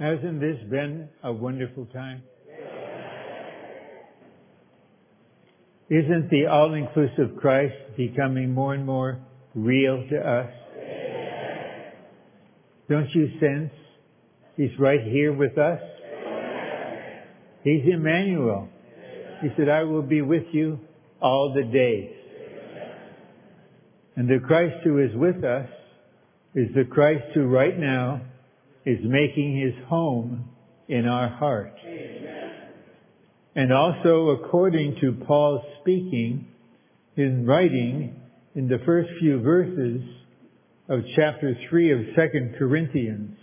Hasn't this been a wonderful time? Isn't the all-inclusive Christ becoming more and more real to us? Don't you sense He's right here with us? He's Emmanuel. He said, I will be with you all the days. And the Christ who is with us is the Christ who right now is making His home in our heart. And also, according to Paul's speaking in writing in the first few verses of chapter 3 of 2 Corinthians,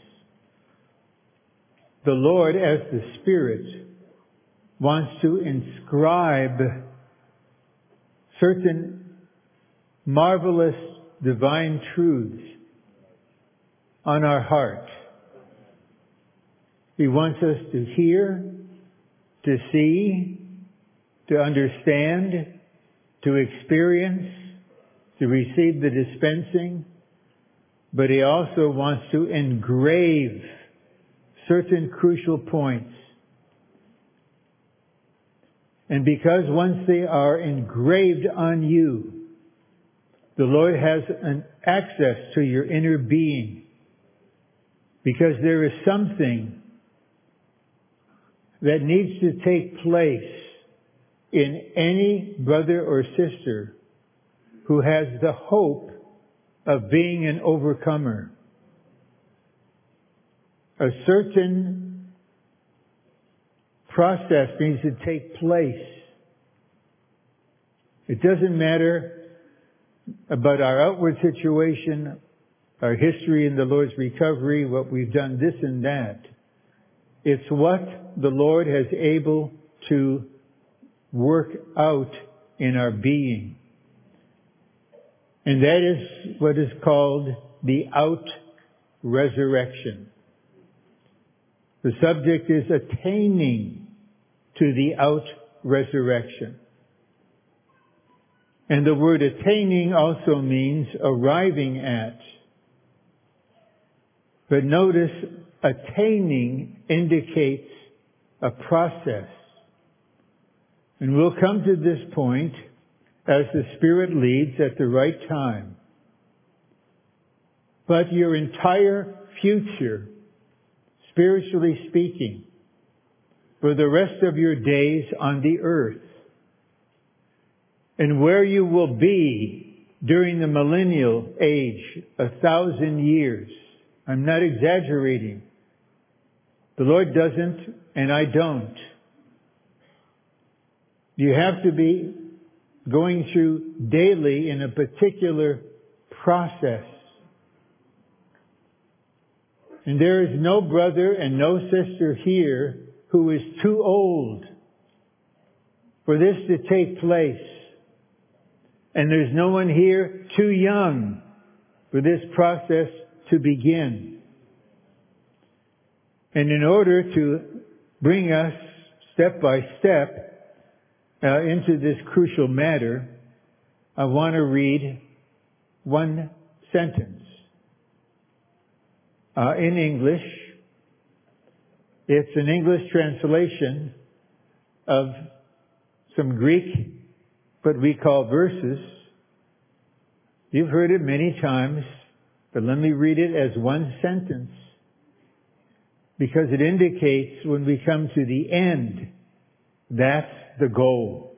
the Lord, as the Spirit, wants to inscribe certain marvelous divine truths on our heart. He wants us to hear, to see, to understand, to experience, to receive the dispensing, but He also wants to engrave certain crucial points. And because once they are engraved on you, the Lord has an access to your inner being, because there is something that needs to take place in any brother or sister who has the hope of being an overcomer. A certain process needs to take place. It doesn't matter about our outward situation, our history in the Lord's recovery, what we've done, this and that. It's what the Lord has able to work out in our being. And that is what is called the out-resurrection. The subject is attaining to the out-resurrection. And the word attaining also means arriving at. But notice, attaining indicates a process. And we'll come to this point as the Spirit leads at the right time. But your entire future, spiritually speaking, for the rest of your days on the earth, and where you will be during the millennial age, 1,000 years. I'm not exaggerating. The Lord doesn't, and I don't. You have to be going through daily in a particular process. And there is no brother and no sister here who is too old for this to take place. And there's no one here too young for this process to begin. And in order to bring us step by step into this crucial matter, I want to read one sentence. In English, it's an English translation of some Greek, what we call verses. You've heard it many times, but let me read it as one sentence, because it indicates when we come to the end, that's the goal.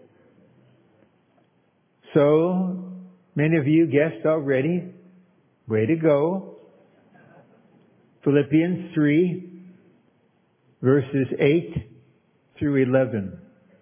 So, many of you guessed already. Way to go. Philippians 3, verses 8 through 11.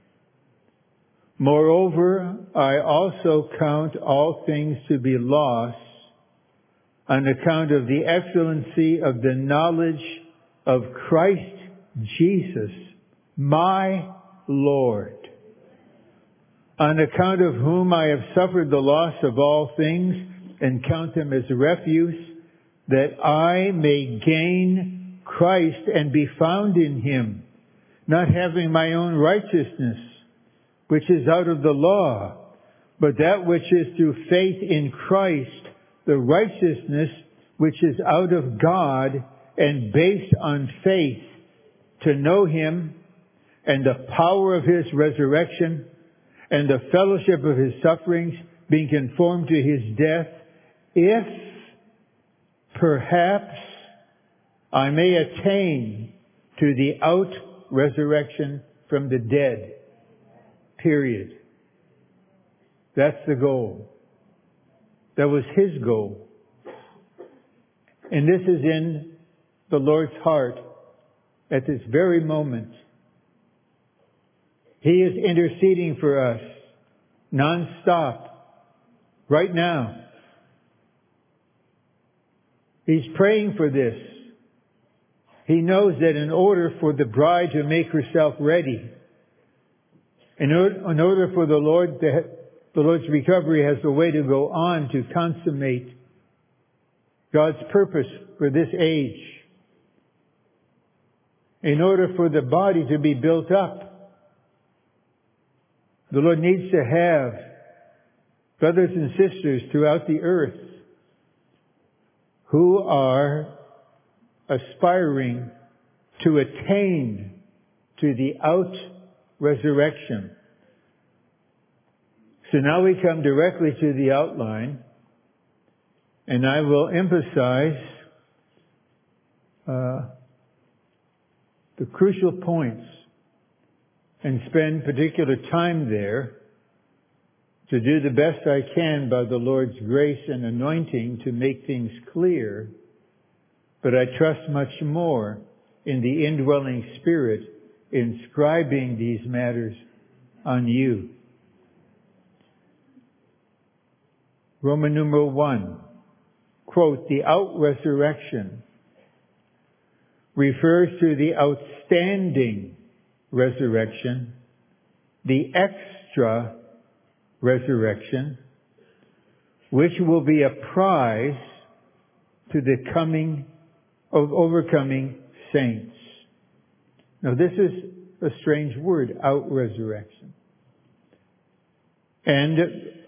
Moreover, I also count all things to be loss on account of the excellency of the knowledge of Christ Jesus, my Lord, on account of whom I have suffered the loss of all things and count them as refuse, that I may gain Christ and be found in Him, not having my own righteousness, which is out of the law, but that which is through faith in Christ, the righteousness which is out of God, and based on faith to know Him and the power of His resurrection and the fellowship of His sufferings, being conformed to His death, if perhaps I may attain to the out-resurrection from the dead. Period. That's the goal. That was His goal. And this is in the Lord's heart at this very moment. He is interceding for us non-stop, right now. He's praying for this. He knows that in order for the bride to make herself ready, in order for the Lord's recovery has a way to go on to consummate God's purpose for this age. In order for the body to be built up, the Lord needs to have brothers and sisters throughout the earth who are aspiring to attain to the out-resurrection. So now we come directly to the outline, and I will emphasize the crucial points and spend particular time there to do the best I can by the Lord's grace and anointing to make things clear. But I trust much more in the indwelling Spirit inscribing these matters on you. Roman numeral 1, quote, the out-resurrection refers to the outstanding resurrection, the extra resurrection, which will be a prize to the coming of overcoming saints. Now this is a strange word, out-resurrection. And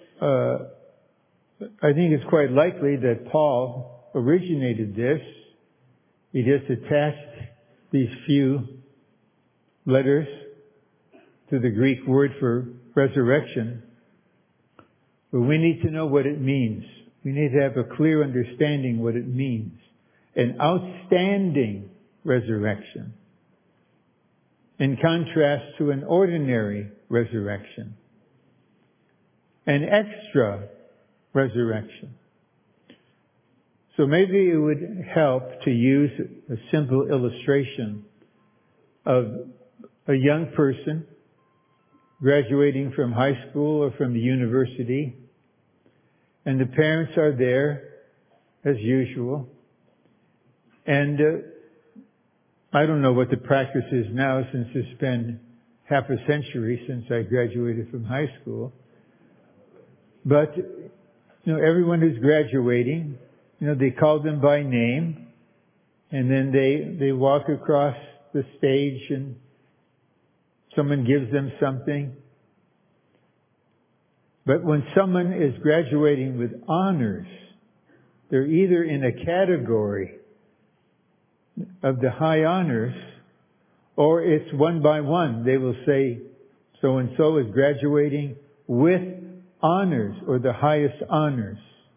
I think it's quite likely that Paul originated this. He just attached these few letters to the Greek word for resurrection. But we need to know what it means. We need to have a clear understanding what it means. An outstanding resurrection, in contrast to an ordinary resurrection. An extra resurrection. So maybe it would help to use a simple illustration of a young person graduating from high school or from the university, and the parents are there as usual. And I don't know what the practice is now, since it's been half a century since I graduated from high school. But everyone who's graduating, they call them by name, and then they walk across the stage and someone gives them something. But when someone is graduating with honors, they're either in a category of the high honors, or it's one by one. They will say, so-and-so is graduating with honors, or the highest honors.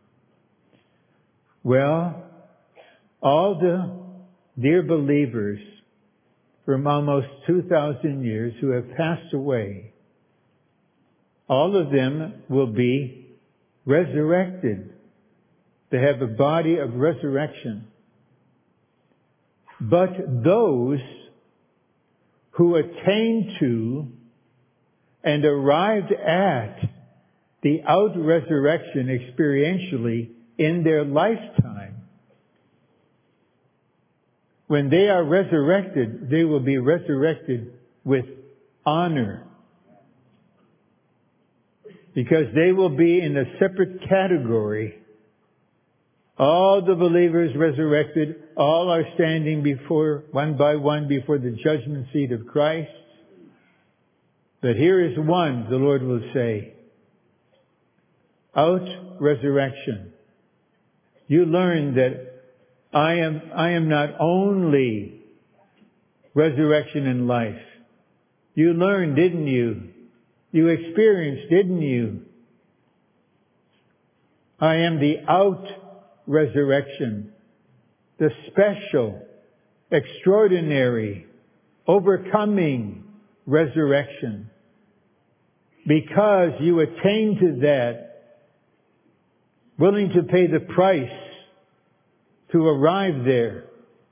Well, all the dear believers from almost 2,000 years who have passed away, all of them will be resurrected. They have a body of resurrection. But those who attained to and arrived at the out-resurrection experientially in their lifetime, when they are resurrected, they will be resurrected with honor. Because they will be in a separate category. All the believers resurrected, all are standing before, one by one, before the judgment seat of Christ. But here is one, the Lord will say, out resurrection. You learned that I am not only resurrection and life. You learned, didn't you? You experienced, didn't you? I am the out resurrection, the special, extraordinary, overcoming resurrection. Because you attained to that, willing to pay the price to arrive there,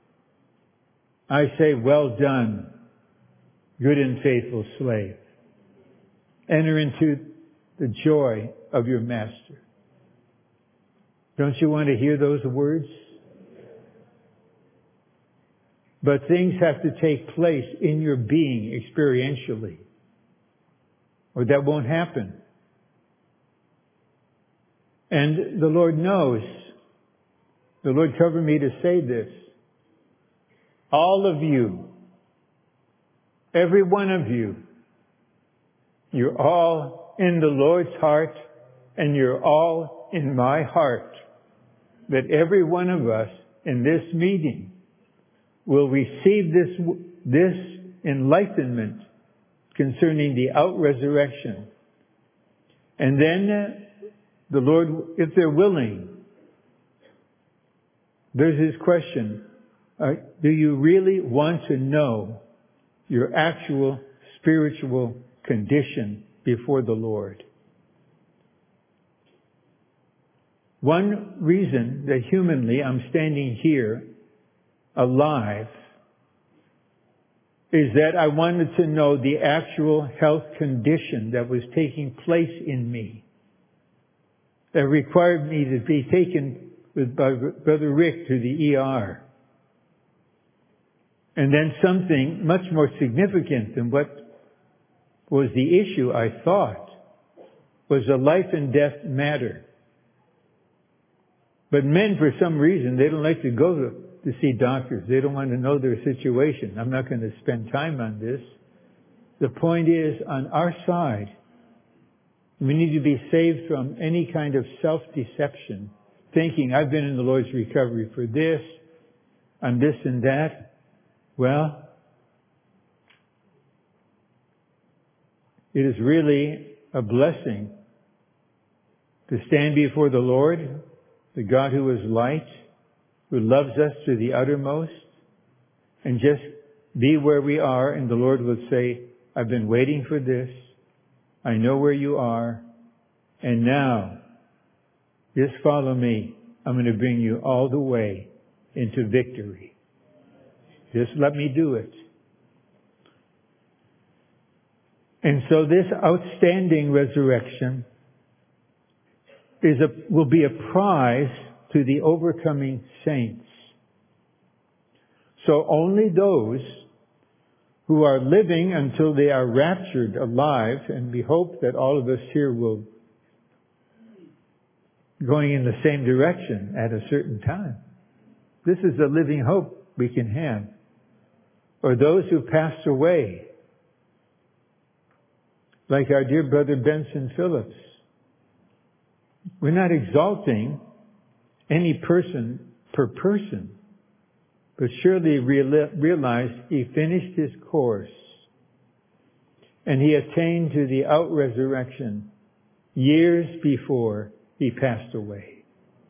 I say, well done, good and faithful slave. Enter into the joy of your master. Don't you want to hear those words? But things have to take place in your being experientially, or that won't happen. And the Lord knows. The Lord covered me to say this. All of you, every one of you, you're all in the Lord's heart, and you're all in my heart. That every one of us in this meeting will receive this enlightenment concerning the out-resurrection. And then the Lord, if they're willing, there's His question, do you really want to know your actual spiritual condition before the Lord? One reason that humanly I'm standing here alive is that I wanted to know the actual health condition that was taking place in me, that required me to be taken with Brother Rick to the ER. And then something much more significant than what was the issue I thought was a life and death matter. But men, for some reason, they don't like to go to see doctors. They don't want to know their situation. I'm not going to spend time on this. The point is, on our side, we need to be saved from any kind of self-deception, thinking I've been in the Lord's recovery for this, I'm this and that. Well, it is really a blessing to stand before the Lord, the God who is light, who loves us to the uttermost, and just be where we are, and the Lord will say, I've been waiting for this. I know where you are. And now, just follow me. I'm going to bring you all the way into victory. Just let me do it. And so this outstanding resurrection will be a prize to the overcoming saints. So only those who are living until they are raptured alive, and we hope that all of us here will going in the same direction at a certain time. This is a living hope we can have. Or those who passed away, like our dear brother Benson Phillips. We're not exalting any person per person, but surely realized he finished his course and he attained to the out-resurrection years before he passed away.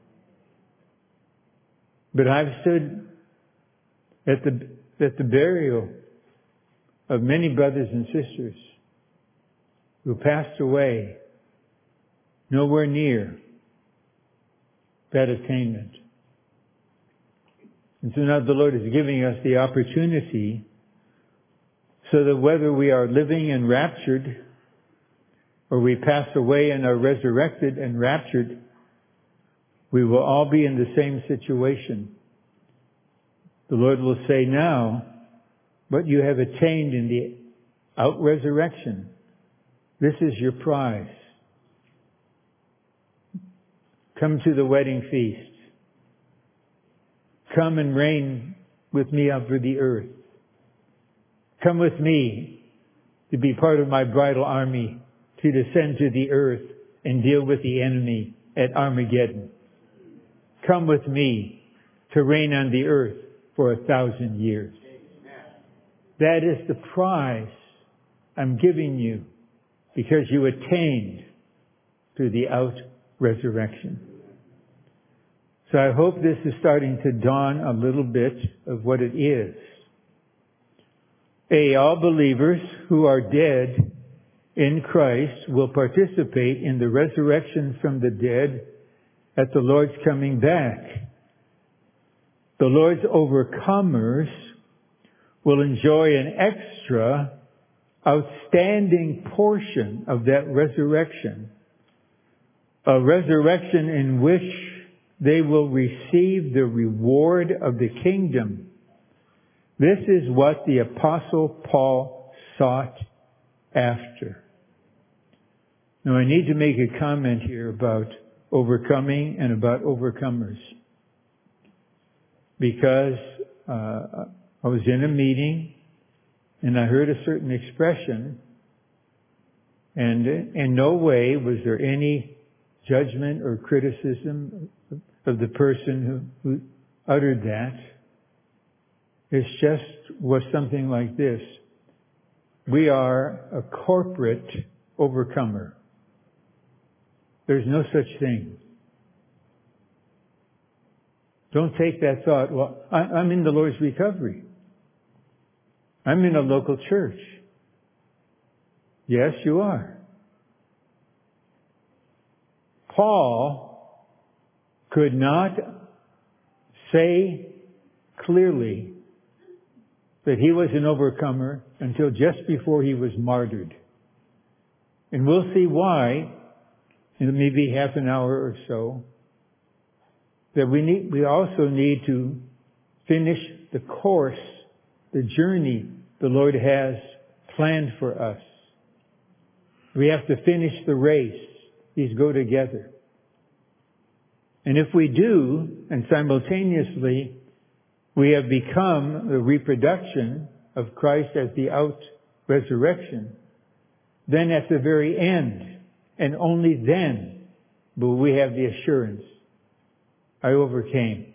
But I've stood at the burial of many brothers and sisters who passed away nowhere near that attainment. And so now the Lord is giving us the opportunity so that whether we are living and raptured or we pass away and are resurrected and raptured, we will all be in the same situation. The Lord will say, now, what you have attained in the out-resurrection, this is your prize. Come to the wedding feast. Come and reign with me over the earth. Come with me to be part of my bridal army, to descend to the earth and deal with the enemy at Armageddon. Come with me to reign on the earth for 1,000 years. That is the prize I'm giving you because you attained to the out-resurrection. So I hope this is starting to dawn a little bit of what it is. All believers who are dead in Christ will participate in the resurrection from the dead at the Lord's coming back. The Lord's overcomers will enjoy an extra, outstanding portion of that resurrection. A resurrection in which they will receive the reward of the kingdom. This is what the Apostle Paul sought after. Now I need to make a comment here about overcoming and about overcomers. Because I was in a meeting and I heard a certain expression, and in no way was there any judgment or criticism of the person who uttered that. It just was something like this. We are a corporate overcomer. There's no such thing. Don't take that thought, well, I'm in the Lord's recovery. I'm in a local church. Yes, you are. Paul could not say clearly that he was an overcomer until just before he was martyred. And we'll see why in maybe half an hour or so. That we also need to finish the course, the journey the Lord has planned for us. We have to finish the race. These go together. And if we do, and simultaneously we have become the reproduction of Christ as the out-resurrection, then at the very end, and only then, will we have the assurance, I overcame.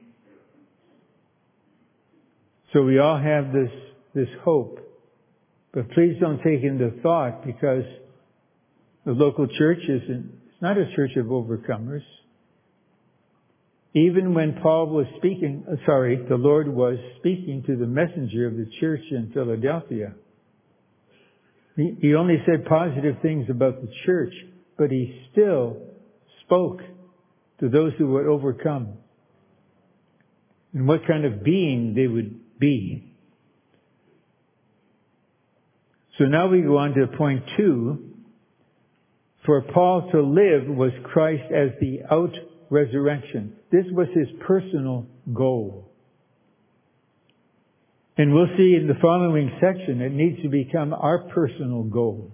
So we all have this hope. But please don't take into thought, because the local church it's not a church of overcomers. Even when the Lord was speaking to the messenger of the church in Philadelphia, he only said positive things about the church, but he still spoke to those who would overcome and what kind of being they would be. So now we go on to point 2. For Paul to live was Christ as the out-resurrection. This was his personal goal. And we'll see in the following section, it needs to become our personal goal.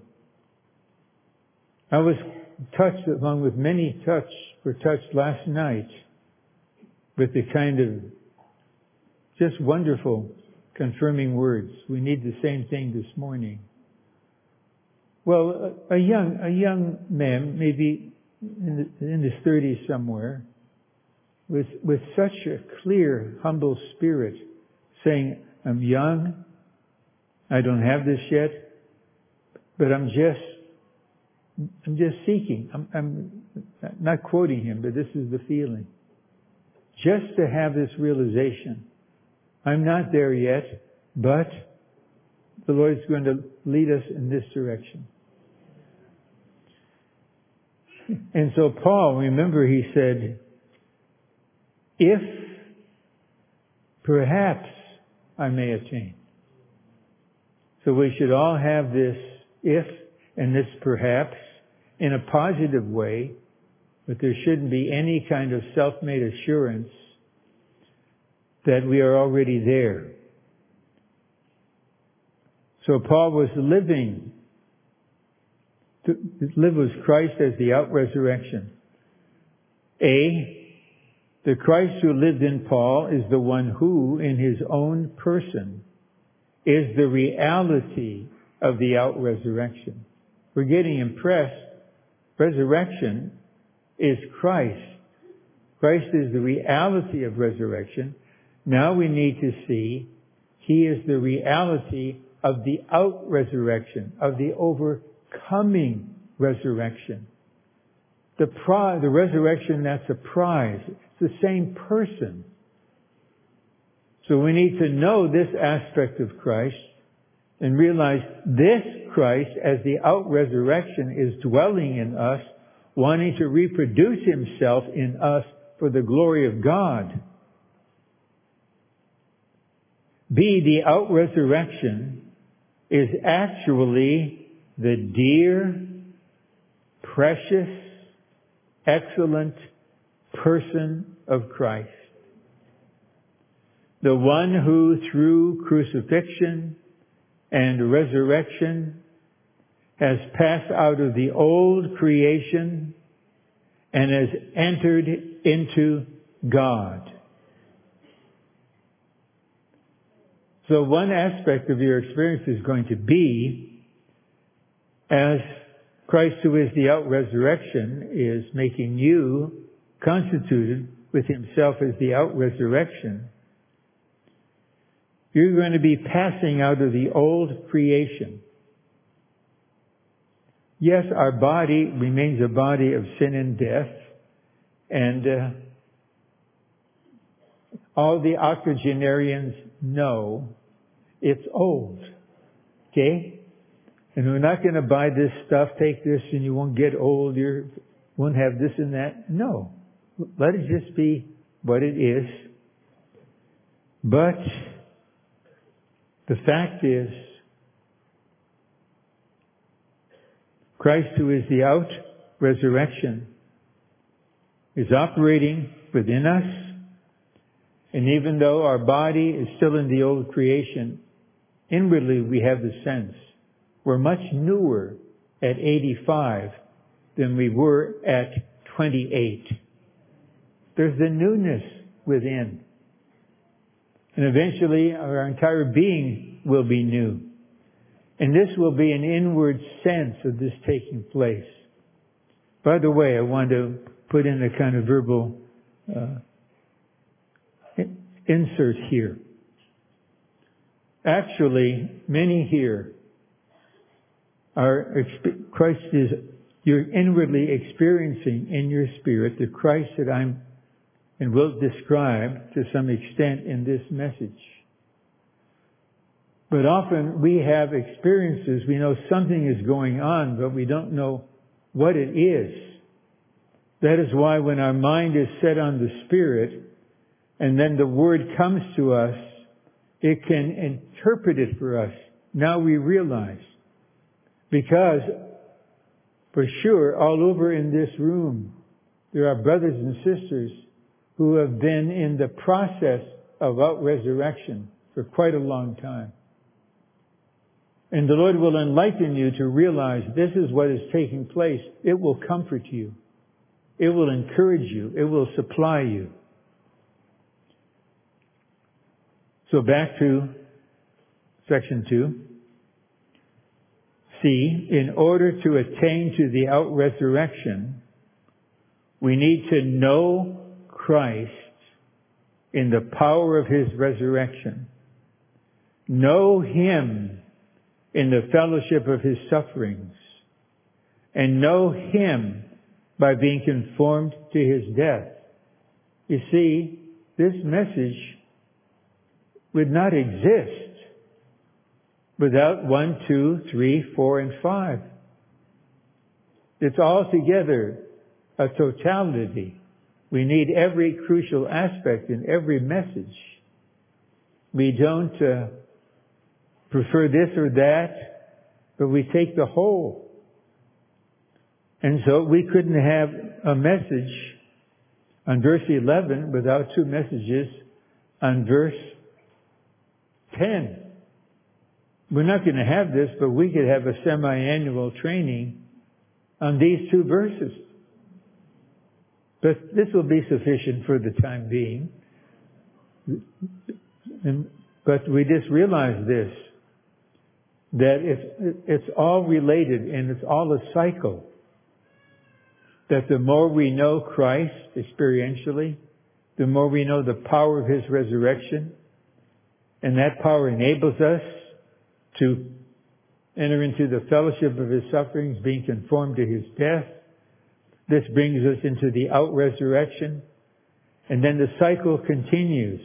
I was touched, along with many were touched last night with the kind of just wonderful confirming words. We need the same thing this morning. Well, a young man, maybe in his 30s somewhere, with such a clear, humble spirit, saying, I'm young, I don't have this yet, but I'm just seeking. I'm not quoting him, but this is the feeling. Just to have this realization. I'm not there yet, but the Lord's going to lead us in this direction. And so Paul, remember, he said, if perhaps I may attain. So we should all have this if and this perhaps in a positive way, but there shouldn't be any kind of self-made assurance that we are already there. So Paul was living. To live was Christ as the out-resurrection. The Christ who lived in Paul is the one who, in his own person, is the reality of the out-resurrection. We're getting impressed. Resurrection is Christ. Christ is the reality of resurrection. Now we need to see He is the reality of the out-resurrection, of the overcoming resurrection. The resurrection, that's a prize. It's the same person. So we need to know this aspect of Christ and realize this Christ, as the out-resurrection, is dwelling in us, wanting to reproduce Himself in us for the glory of God. B, the out-resurrection is actually the dear, precious, excellent person of Christ. The one who through crucifixion and resurrection has passed out of the old creation and has entered into God. So one aspect of your experience is going to be, as Christ who is the out-resurrection is making you constituted with Himself as the out-resurrection, you're going to be passing out of the old creation. Yes, our body remains a body of sin and death, and all the octogenarians know it's old. Okay? And we're not going to buy this stuff, take this and you won't get old, you won't have this and that. No. Let it just be what it is. But the fact is, Christ, who is the out-resurrection, is operating within us. And even though our body is still in the old creation, inwardly we have the sense we're much newer at 85 than we were at 28. There's the newness within. And eventually our entire being will be new. And this will be an inward sense of this taking place. By the way, I want to put in a kind of verbal insert here. Actually, many here Christ is, you're inwardly experiencing in your spirit the Christ that I'm and will describe to some extent in this message. But often we have experiences, we know something is going on, but we don't know what it is. That is why when our mind is set on the Spirit, and then the Word comes to us, it can interpret it for us. Now we realize. Because, for sure, all over in this room, there are brothers and sisters who have been in the process of out-resurrection for quite a long time. And the Lord will enlighten you to realize this is what is taking place. It will comfort you. It will encourage you. It will supply you. So back to section 2. See, in order to attain to the out-resurrection, we need to know Christ in the power of His resurrection. Know Him in the fellowship of His sufferings. And know Him by being conformed to His death. You see, this message would not exist without 1, 2, 3, 4, and 5. It's altogether a totality. We need every crucial aspect in every message. We don't prefer this or that, but we take the whole. And so we couldn't have a message on verse 11 without 2 messages on verse 10. We're not going to have this, but we could have a semi-annual training on these 2 verses. But this will be sufficient for the time being. But we just realize this, that it's all related and it's all a cycle. That the more we know Christ experientially, the more we know the power of His resurrection. And that power enables us to enter into the fellowship of His sufferings, being conformed to His death. This brings us into the out-resurrection. And then the cycle continues.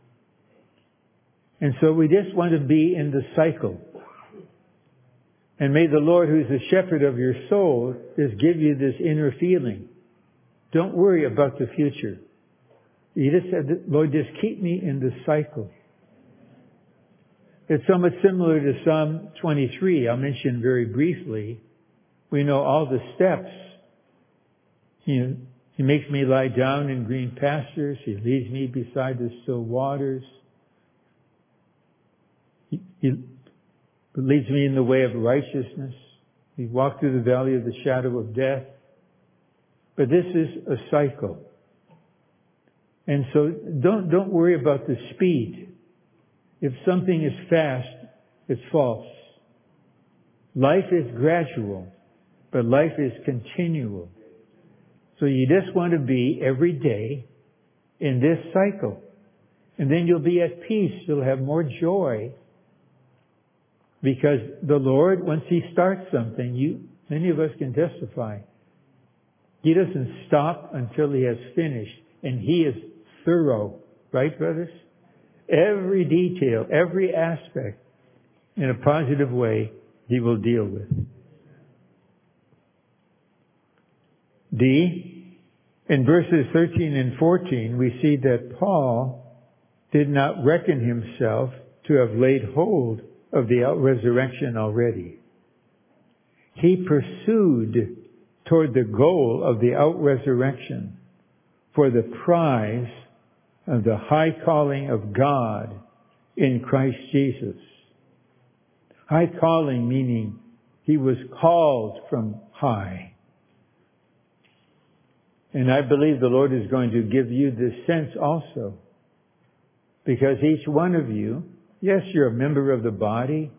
And so we just want to be in the cycle. And may the Lord, who's the shepherd of your soul, just give you this inner feeling. Don't worry about the future. You just said, Lord, just keep me in the cycle. It's somewhat similar to Psalm 23. I'll mention very briefly. We know all the steps. He makes me lie down in green pastures. He leads me beside the still waters. He leads me in the way of righteousness. He walked through the valley of the shadow of death. But this is a cycle. And so don't worry about the speed. If something is fast, it's false. Life is gradual, but life is continual. So you just want to be every day in this cycle. And then you'll be at peace. You'll have more joy. Because the Lord, once He starts something, many of us can testify. He doesn't stop until He has finished. And He is thorough. Right, brothers? Every detail, every aspect, in a positive way, He will deal with. D, in verses 13 and 14, we see that Paul did not reckon himself to have laid hold of the out-resurrection already. He pursued toward the goal of the out-resurrection for the prize of the high calling of God in Christ Jesus. High calling meaning he was called from high. And I believe the Lord is going to give you this sense also. Because each one of you, yes, you're a member of the body.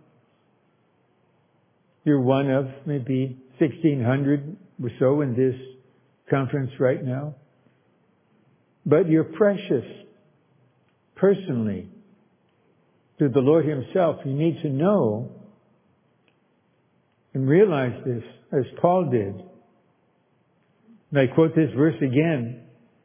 You're one of maybe 1,600 or so in this conference right now. But you're precious personally to the Lord Himself. You need to know and realize this as Paul did. And I quote this verse again.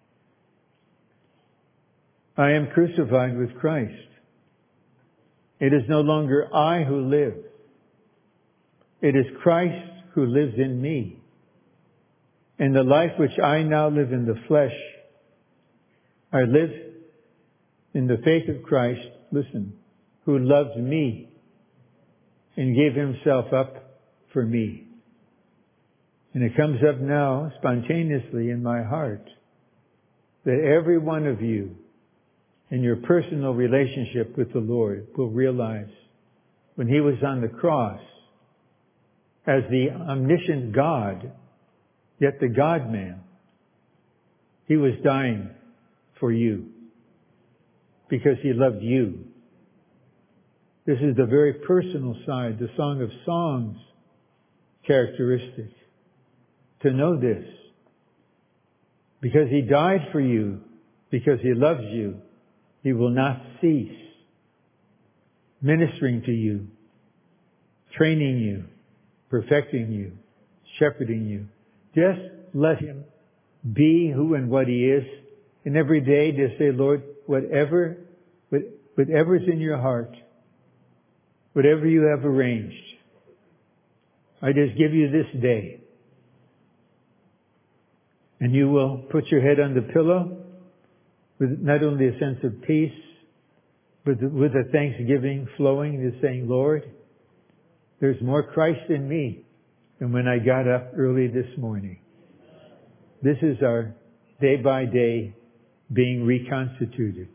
I am crucified with Christ. It is no longer I who live. It is Christ who lives in me. And the life which I now live in the flesh, I live in the faith of Christ, listen, who loved me and gave Himself up for me. And it comes up now spontaneously in my heart that every one of you in your personal relationship with the Lord will realize when He was on the cross as the omniscient God, yet the God-man, He was dying for you because He loved you. This is the very personal side, the Song of Songs characteristic. To know this. Because He died for you, because He loves you, He will not cease ministering to you, training you, perfecting you, shepherding you. Just let Him be who and what He is. And every day just say, Lord, whatever's in your heart, whatever you have arranged, I just give you this day. And you will put your head on the pillow with not only a sense of peace, but with a thanksgiving flowing, just saying, Lord, there's more Christ in me than when I got up early this morning. This is our day by day being reconstituted.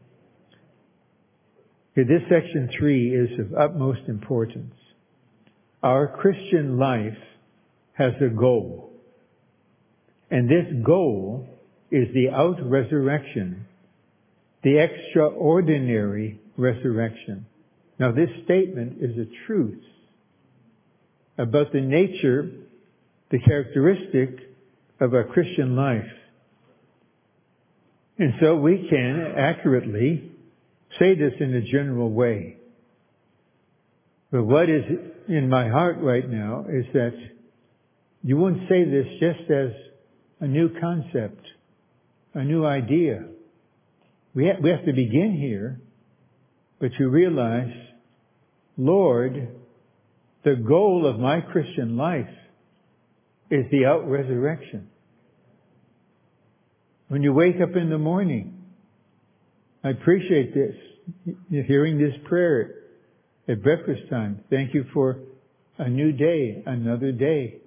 Okay, this section 3 is of utmost importance. Our Christian life has a goal. And this goal is the out-resurrection, the extraordinary resurrection. Now this statement is a truth about the nature, the characteristic of our Christian life. And so we can accurately say this in a general way. But what is in my heart right now is that you won't say this just as a new concept, a new idea. We have to begin here, but you realize, Lord, the goal of my Christian life is the out-resurrection. When you wake up in the morning, I appreciate this, hearing this prayer at breakfast time. Thank you for a new day, another day.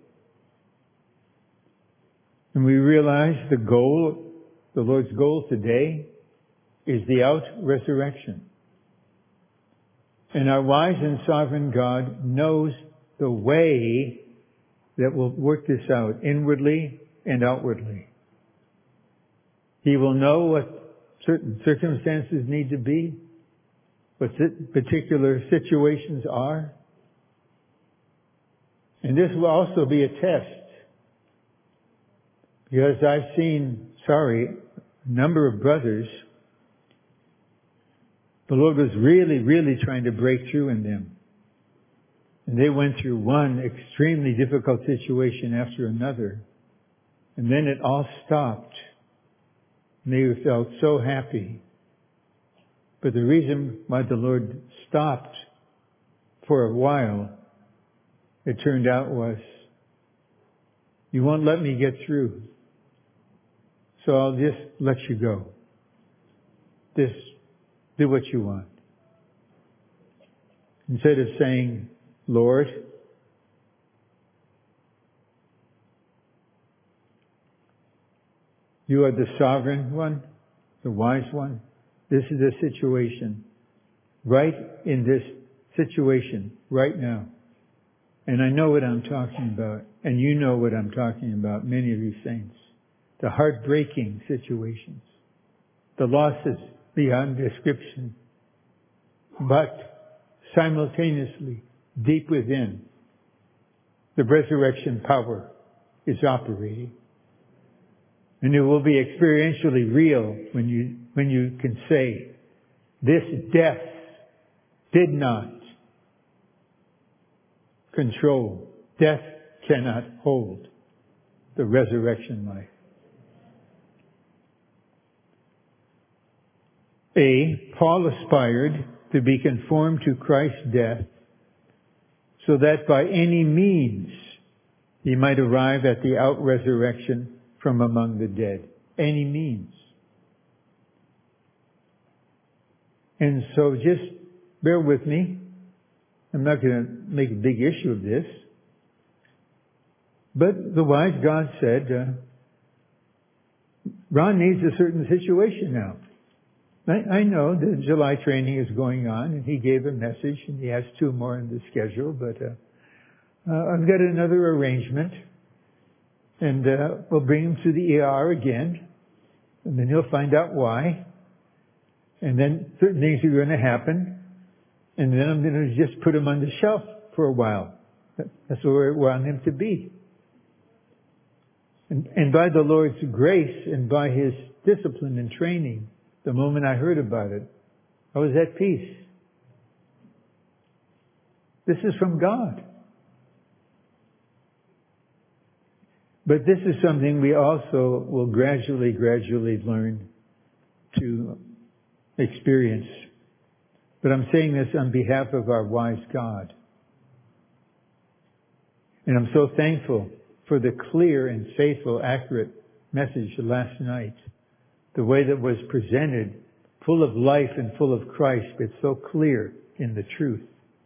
And we realize the goal, the Lord's goal today is the out-resurrection. And our wise and sovereign God knows the way that will work this out, inwardly and outwardly. He will know what certain circumstances need to be, what particular situations are. And this will also be a test. Because I've seen, a number of brothers, the Lord was really, really trying to break through in them. And they went through one extremely difficult situation after another. And then it all stopped. And they felt so happy. But the reason why the Lord stopped for a while, it turned out was, you won't let me get through. So I'll just let you go. Just do what you want. Instead of saying, Lord, you are the sovereign one, the wise one. This is the situation. Right in this situation, right now. And I know what I'm talking about. And you know what I'm talking about, many of you saints. The heartbreaking situations. The losses beyond description. But simultaneously, deep within, the resurrection power is operating. And it will be experientially real when you can say, this death did not control. Death cannot hold the resurrection life. Paul aspired to be conformed to Christ's death so that by any means he might arrive at the out-resurrection from among the dead. Any means. And so just bear with me. I'm not going to make a big issue of this. But the wise God said, Ron needs a certain situation now. I know the July training is going on, and he gave a message, and he has 2 more in the schedule, but I've got another arrangement, and we'll bring him to the ER again, and then he'll find out why, and then certain things are going to happen, and then I'm going to just put him on the shelf for a while. That's where we want him to be. And by the Lord's grace and by His discipline and training, the moment I heard about it, I was at peace. This is from God. But this is something we also will gradually learn to experience. But I'm saying this on behalf of our wise God. And I'm so thankful for the clear and faithful, accurate message last night. The way that was presented, full of life and full of Christ, but so clear in the truth.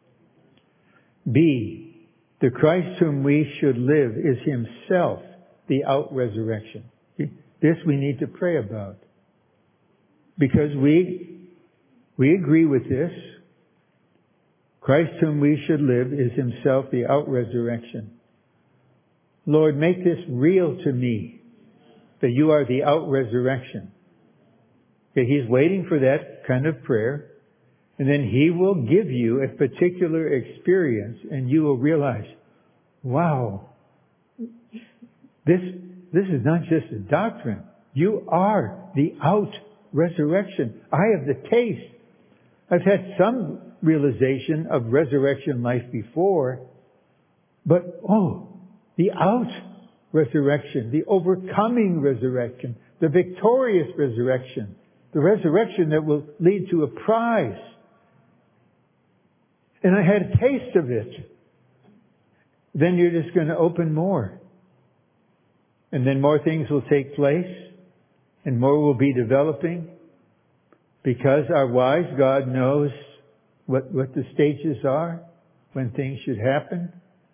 B, the Christ whom we should live is Himself the out-resurrection. This we need to pray about. Because we agree with this. Christ whom we should live is Himself the out-resurrection. Lord, make this real to me, that you are the out-resurrection. Okay, He's waiting for that kind of prayer, and then He will give you a particular experience, and you will realize, wow, this is not just a doctrine. You are the out resurrection. I have the taste. I've had some realization of resurrection life before, but the out resurrection, the overcoming resurrection, the victorious resurrection, the resurrection that will lead to a prize. And I had a taste of it. Then you're just going to open more. And then more things will take place, and more will be developing, because our wise God knows what the stages are when things should happen.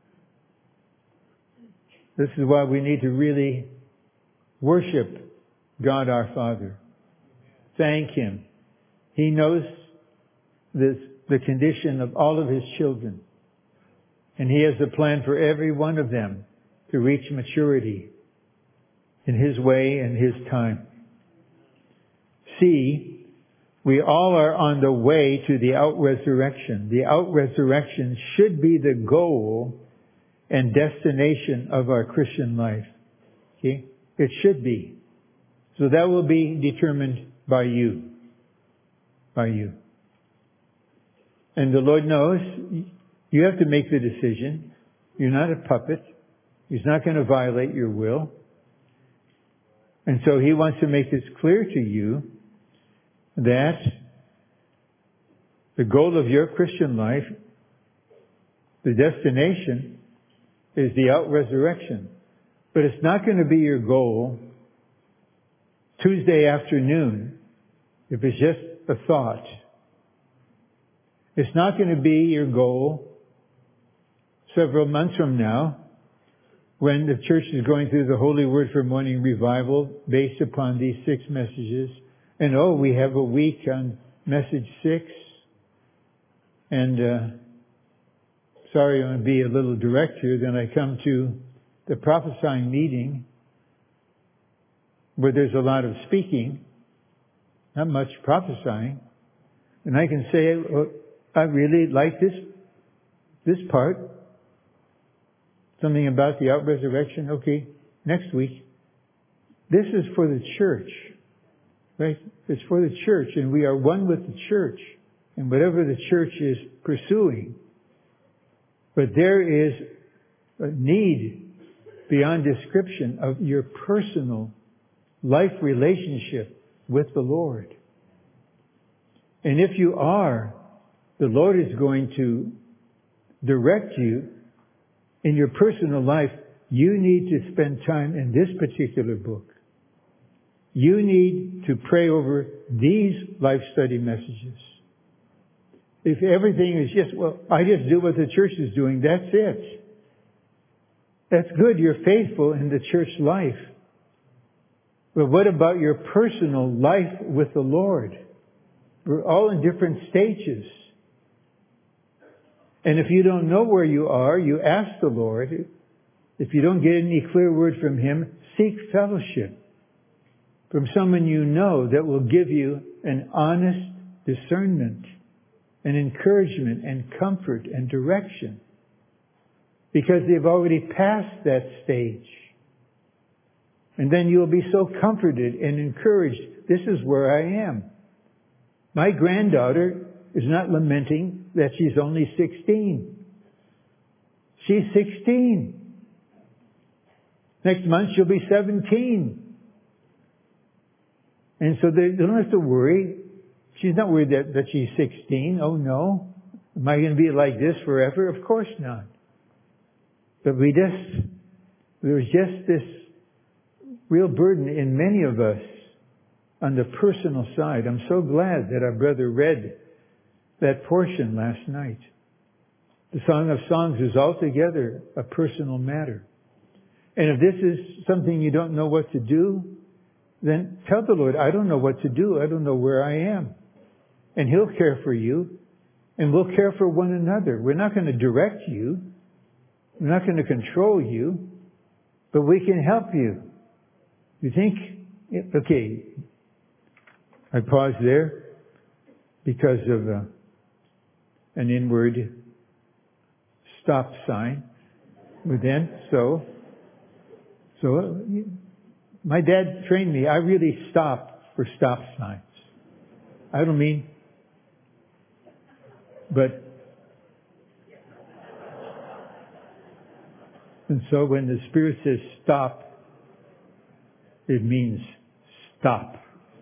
This is why we need to really worship God our Father. Thank Him. He knows the condition of all of His children. And He has a plan for every one of them to reach maturity in His way and His time. See, we all are on the way to the out-resurrection. The out-resurrection should be the goal and destination of our Christian life. Okay? It should be. So that will be determined by you. By you. And the Lord knows you have to make the decision. You're not a puppet. He's not going to violate your will. And so He wants to make this clear to you that the goal of your Christian life, the destination, is the out-resurrection. But it's not going to be your goal Tuesday afternoon if it's just a thought. It's not going to be your goal several months from now when the church is going through the Holy Word for Morning Revival based upon these 6 messages. And we have a week on message 6. And sorry, I'm going to be a little direct here. Then I come to the prophesying meeting where there's a lot of speaking, not much prophesying. And I can say, I really like this part. Something about the out-resurrection. Okay, next week. This is for the church. Right? It's for the church, and we are one with the church. And whatever the church is pursuing. But there is a need beyond description of your personal life relationship with the Lord. And if you are, the Lord is going to direct you in your personal life. You need to spend time in this particular book. You need to pray over these life study messages. If everything is just, I just do what the church is doing, that's it. That's good. You're faithful in the church life. But what about your personal life with the Lord? We're all in different stages. And if you don't know where you are, you ask the Lord. If you don't get any clear word from Him, seek fellowship from someone you know that will give you an honest discernment and encouragement and comfort and direction. Because they've already passed that stage. And then you'll be so comforted and encouraged. This is where I am. My granddaughter is not lamenting that she's only 16. She's 16. Next month she'll be 17. And so they don't have to worry. She's not worried that she's 16. Oh no. Am I going to be like this forever? Of course not. But there was just this real burden in many of us on the personal side. I'm so glad that our brother read that portion last night. The Song of Songs is altogether a personal matter. And if this is something you don't know what to do, then tell the Lord, I don't know what to do. I don't know where I am. And He'll care for you. And we'll care for one another. We're not going to direct you. We're not going to control you. But we can help you. You think, okay, I pause there because of an inward stop sign within. So my dad trained me. I really stop for stop signs. I don't mean, but, and so when the Spirit says stop, it means stop.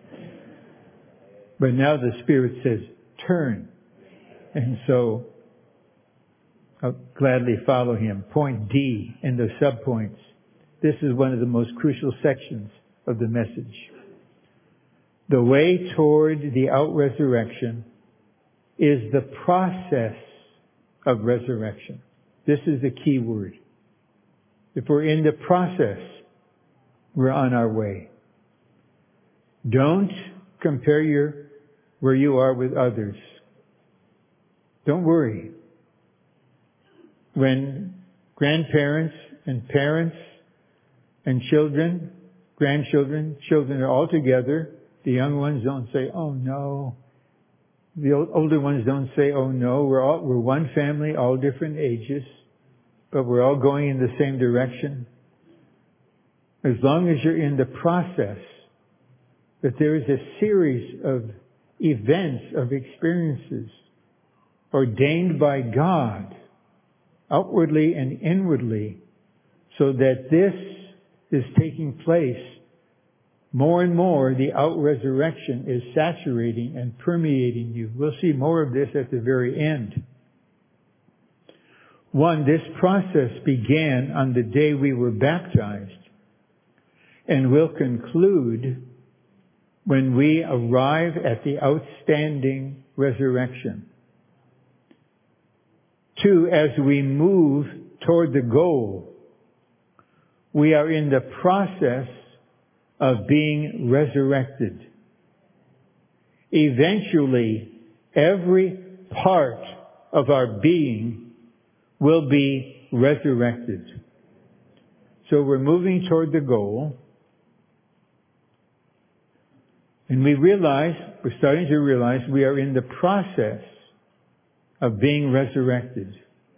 But now the Spirit says turn. And so I'll gladly follow him. Point D in the subpoints. This is one of the most crucial sections of the message. The way toward the out-resurrection is the process of resurrection. This is the key word. If we're in the process, we're on our way. Don't compare where you are with others. Don't worry. When grandparents and parents and children, grandchildren, children are all together, the young ones don't say, oh no. The older ones don't say, oh no. We're one family, all different ages, but we're all going in the same direction. As long as you're in the process, that there is a series of events, of experiences ordained by God, outwardly and inwardly, so that this is taking place more and more, the out-resurrection is saturating and permeating you. We'll see more of this at the very end. One, this process began on the day we were baptized and will conclude when we arrive at the outstanding resurrection. Two, as we move toward the goal, we are in the process of being resurrected. Eventually, every part of our being will be resurrected. So we're moving toward the goal. And we're starting to realize we are in the process of being resurrected.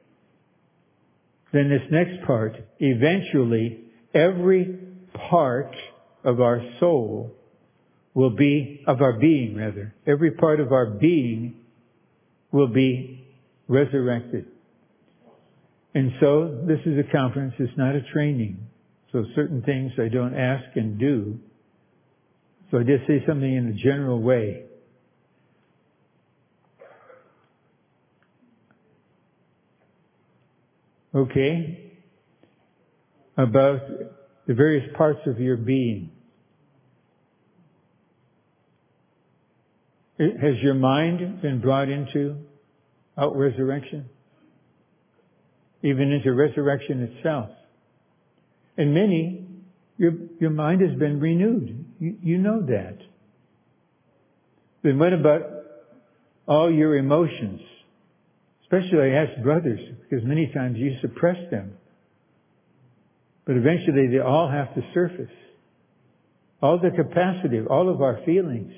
Then this next part, eventually every part of our soul will be, of our being rather, every part of our being will be resurrected. And so this is a conference, it's not a training. So certain things I don't ask and do. So I just say something in a general way. Okay? About the various parts of your being. Has your mind been brought into out-resurrection? Even into resurrection itself? And many, your mind has been renewed. You know that. Then what about all your emotions? Especially I ask brothers, because many times you suppress them. But eventually they all have to surface. All the capacity of all of our feelings.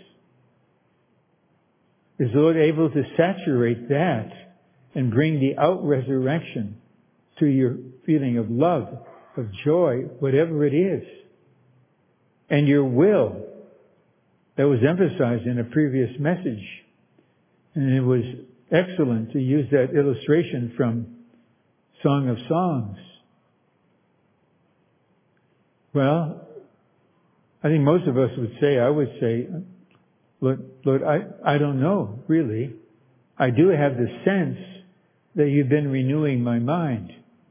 Is the Lord able to saturate that and bring the out-resurrection to your feeling of love, of joy, whatever it is? And your will, that was emphasized in a previous message. And it was excellent to use that illustration from Song of Songs. Well, I think most of us would say, I would say, Lord, I don't know, really. I do have the sense that you've been renewing my mind.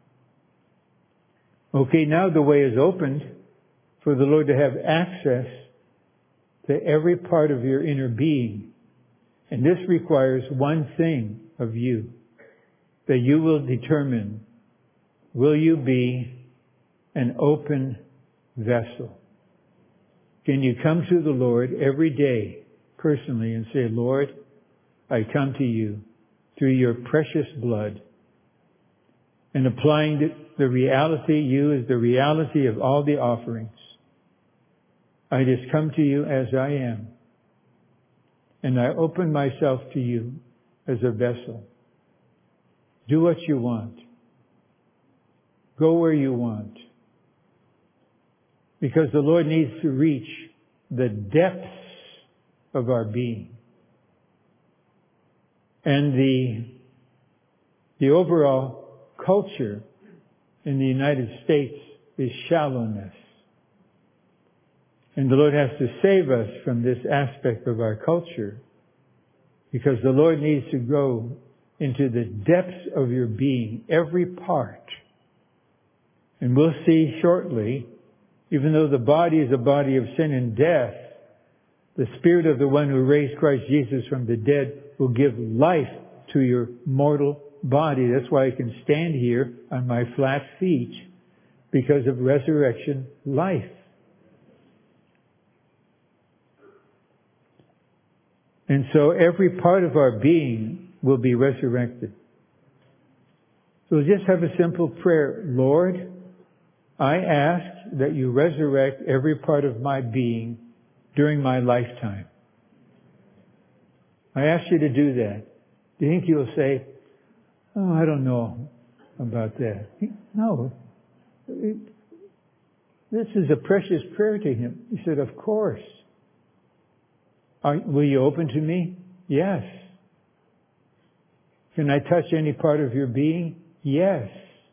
Okay, now the way is opened for the Lord to have access to every part of your inner being. And this requires one thing of you, that you will determine, will you be an open vessel? Can you come to the Lord every day personally and say, Lord, I come to you through your precious blood, and applying the reality, you as the reality of all the offerings. I just come to you as I am. And I open myself to you as a vessel. Do what you want. Go where you want. Because the Lord needs to reach the depths of our being. And the overall culture in the United States is shallowness. And the Lord has to save us from this aspect of our culture, because the Lord needs to go into the depths of your being, every part. And we'll see shortly, even though the body is a body of sin and death, the Spirit of the one who raised Christ Jesus from the dead will give life to your mortal body. That's why I can stand here on my flat feet, because of resurrection life. And so every part of our being will be resurrected. So just have a simple prayer. Lord, I ask that you resurrect every part of my being during my lifetime. I ask you to do that. Do you think you'll say, oh, I don't know about that? No. This is a precious prayer to him. He said, of course. Will you open to me? Yes. Can I touch any part of your being? Yes.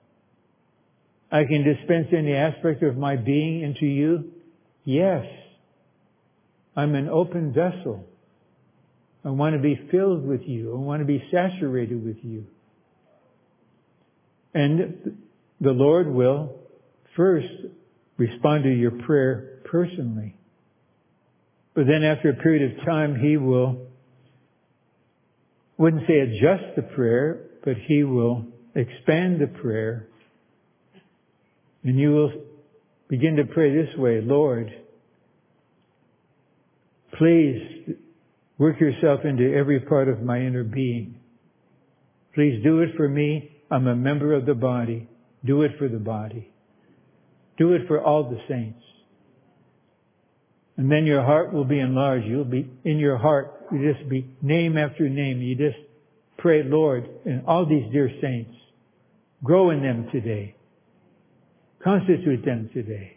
I can dispense any aspect of my being into you? Yes. I'm an open vessel. I want to be filled with you. I want to be saturated with you. And the Lord will first respond to your prayer personally. But then after a period of time, He will, wouldn't say adjust the prayer, but He will expand the prayer. And you will begin to pray this way: Lord, please work yourself into every part of my inner being. Please do it for me. I'm a member of the body. Do it for the body. Do it for all the saints. And then your heart will be enlarged. You'll be, in your heart, you just be name after name. You just pray, Lord, and all these dear saints, grow in them today. Constitute them today.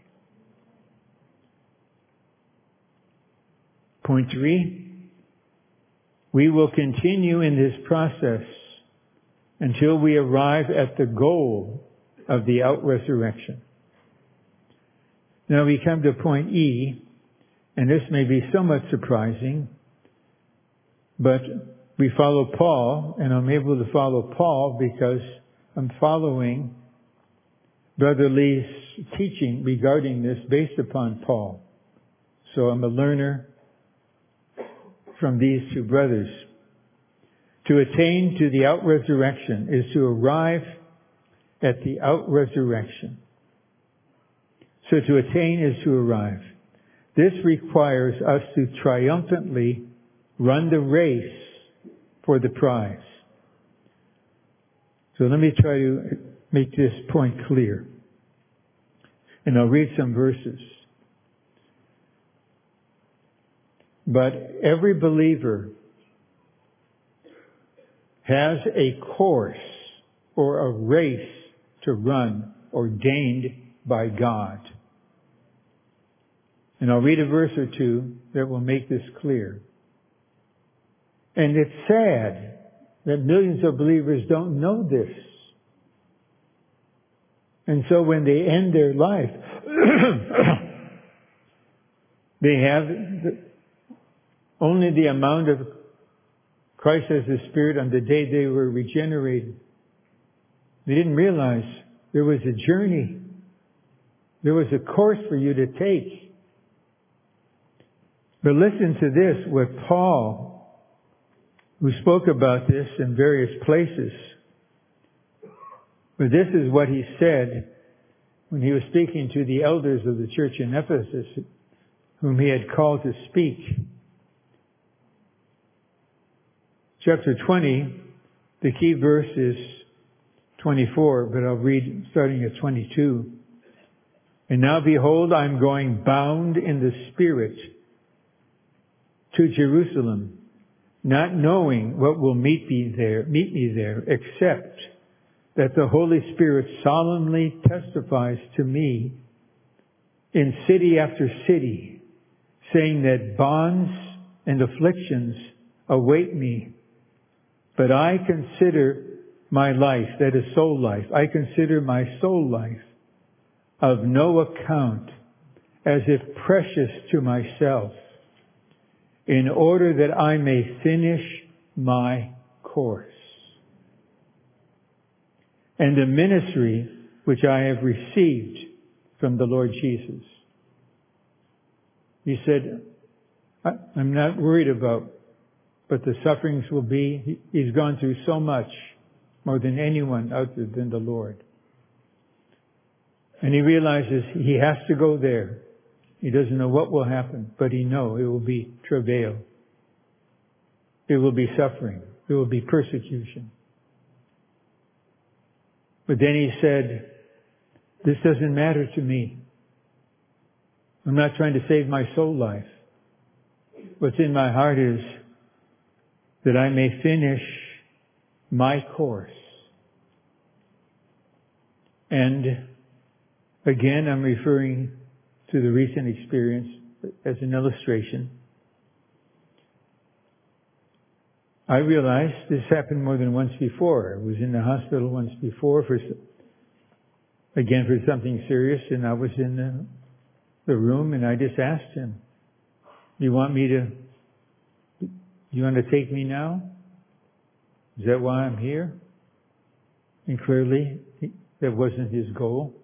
Point 3, we will continue in this process until we arrive at the goal of the out-resurrection. Now we come to point E, and this may be somewhat surprising, but we follow Paul, and I'm able to follow Paul because I'm following Brother Lee's teaching regarding this based upon Paul. So I'm a learner from these two brothers. To attain to the out-resurrection is to arrive at the out-resurrection. So to attain is to arrive. This requires us to triumphantly run the race for the prize. So let me try to make this point clear. And I'll read some verses. But every believer has a course or a race to run ordained by God. And I'll read a verse or two that will make this clear. And it's sad that millions of believers don't know this. And so when they end their life, they have only the amount of Christ as the Spirit on the day they were regenerated. They didn't realize there was a journey. There was a course for you to take. But listen to this, what Paul, who spoke about this in various places, but this is what he said when he was speaking to the elders of the church in Ephesus, whom he had called to speak. Chapter 20, the key verse is 24, but I'll read starting at 22. And now behold, I'm going bound in the Spirit to Jerusalem, not knowing what will meet me there, except that the Holy Spirit solemnly testifies to me in city after city, saying that bonds and afflictions await me. But I consider my life, that is soul life, I consider my soul life of no account, as if precious to myself, in order that I may finish my course and the ministry which I have received from the Lord Jesus. He said, I'm not worried about what the sufferings will be. He's gone through so much, more than anyone other than the Lord. And he realizes he has to go there. He doesn't know what will happen, but he knows it will be travail. It will be suffering. It will be persecution. But then he said, this doesn't matter to me. I'm not trying to save my soul life. What's in my heart is that I may finish my course. And again, I'm referring to the recent experience as an illustration. I realized this happened more than once before. I was in the hospital once before for something serious, and I was in the room, and I just asked him, you want to take me now? Is that why I'm here? And clearly, that wasn't his goal.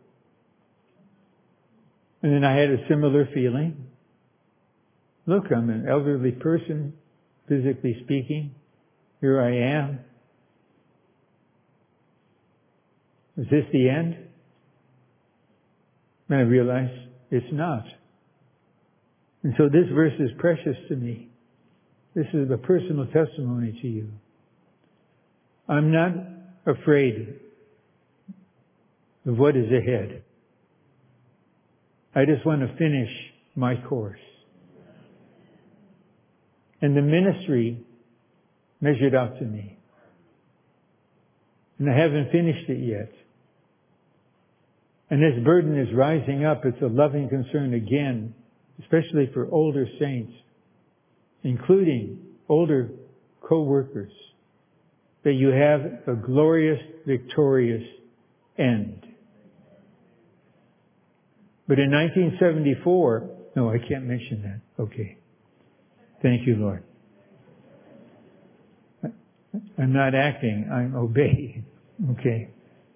And then I had a similar feeling. Look, I'm an elderly person, physically speaking. Here I am. Is this the end? And I realized it's not. And so this verse is precious to me. This is a personal testimony to you. I'm not afraid of what is ahead. I just want to finish my course. And the ministry measured out to me. And I haven't finished it yet. And this burden is rising up. It's a loving concern again, especially for older saints, including older co-workers, that you have a glorious, victorious end. But in 1974, no, I can't mention that. Okay. Thank you, Lord. I'm not acting, I'm obeying. Okay.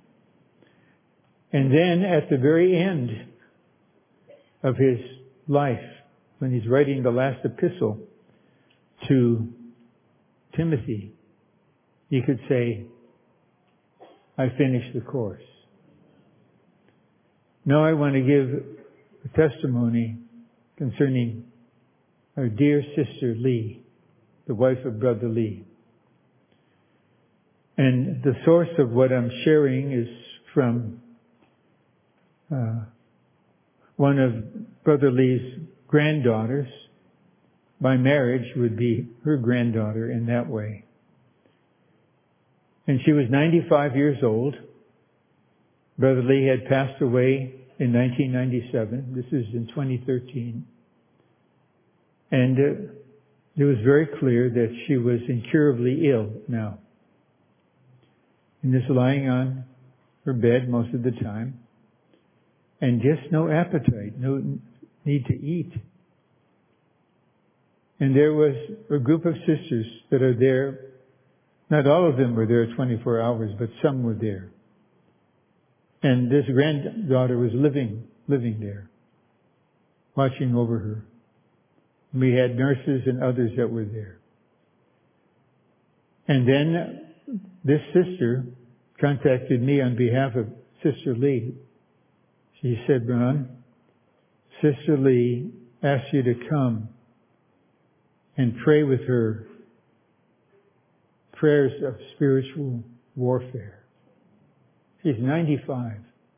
And then at the very end of his life, when he's writing the last epistle to Timothy, he could say, I finished the course. Now I want to give a testimony concerning our dear sister Lee, the wife of Brother Lee. And the source of what I'm sharing is from one of Brother Lee's granddaughters. By marriage would be her granddaughter in that way. And she was 95 years old. Brother Lee had passed away in 1997. This is in 2013. And it was very clear that she was incurably ill now. And just lying on her bed most of the time. And just no appetite, no need to eat. And there was a group of sisters that are there. Not all of them were there 24 hours, but some were there. And this granddaughter was living there, watching over her. We had nurses and others that were there. And then this sister contacted me on behalf of Sister Lee. She said, Ron, Sister Lee asked you to come and pray with her prayers of spiritual warfare. She's 95.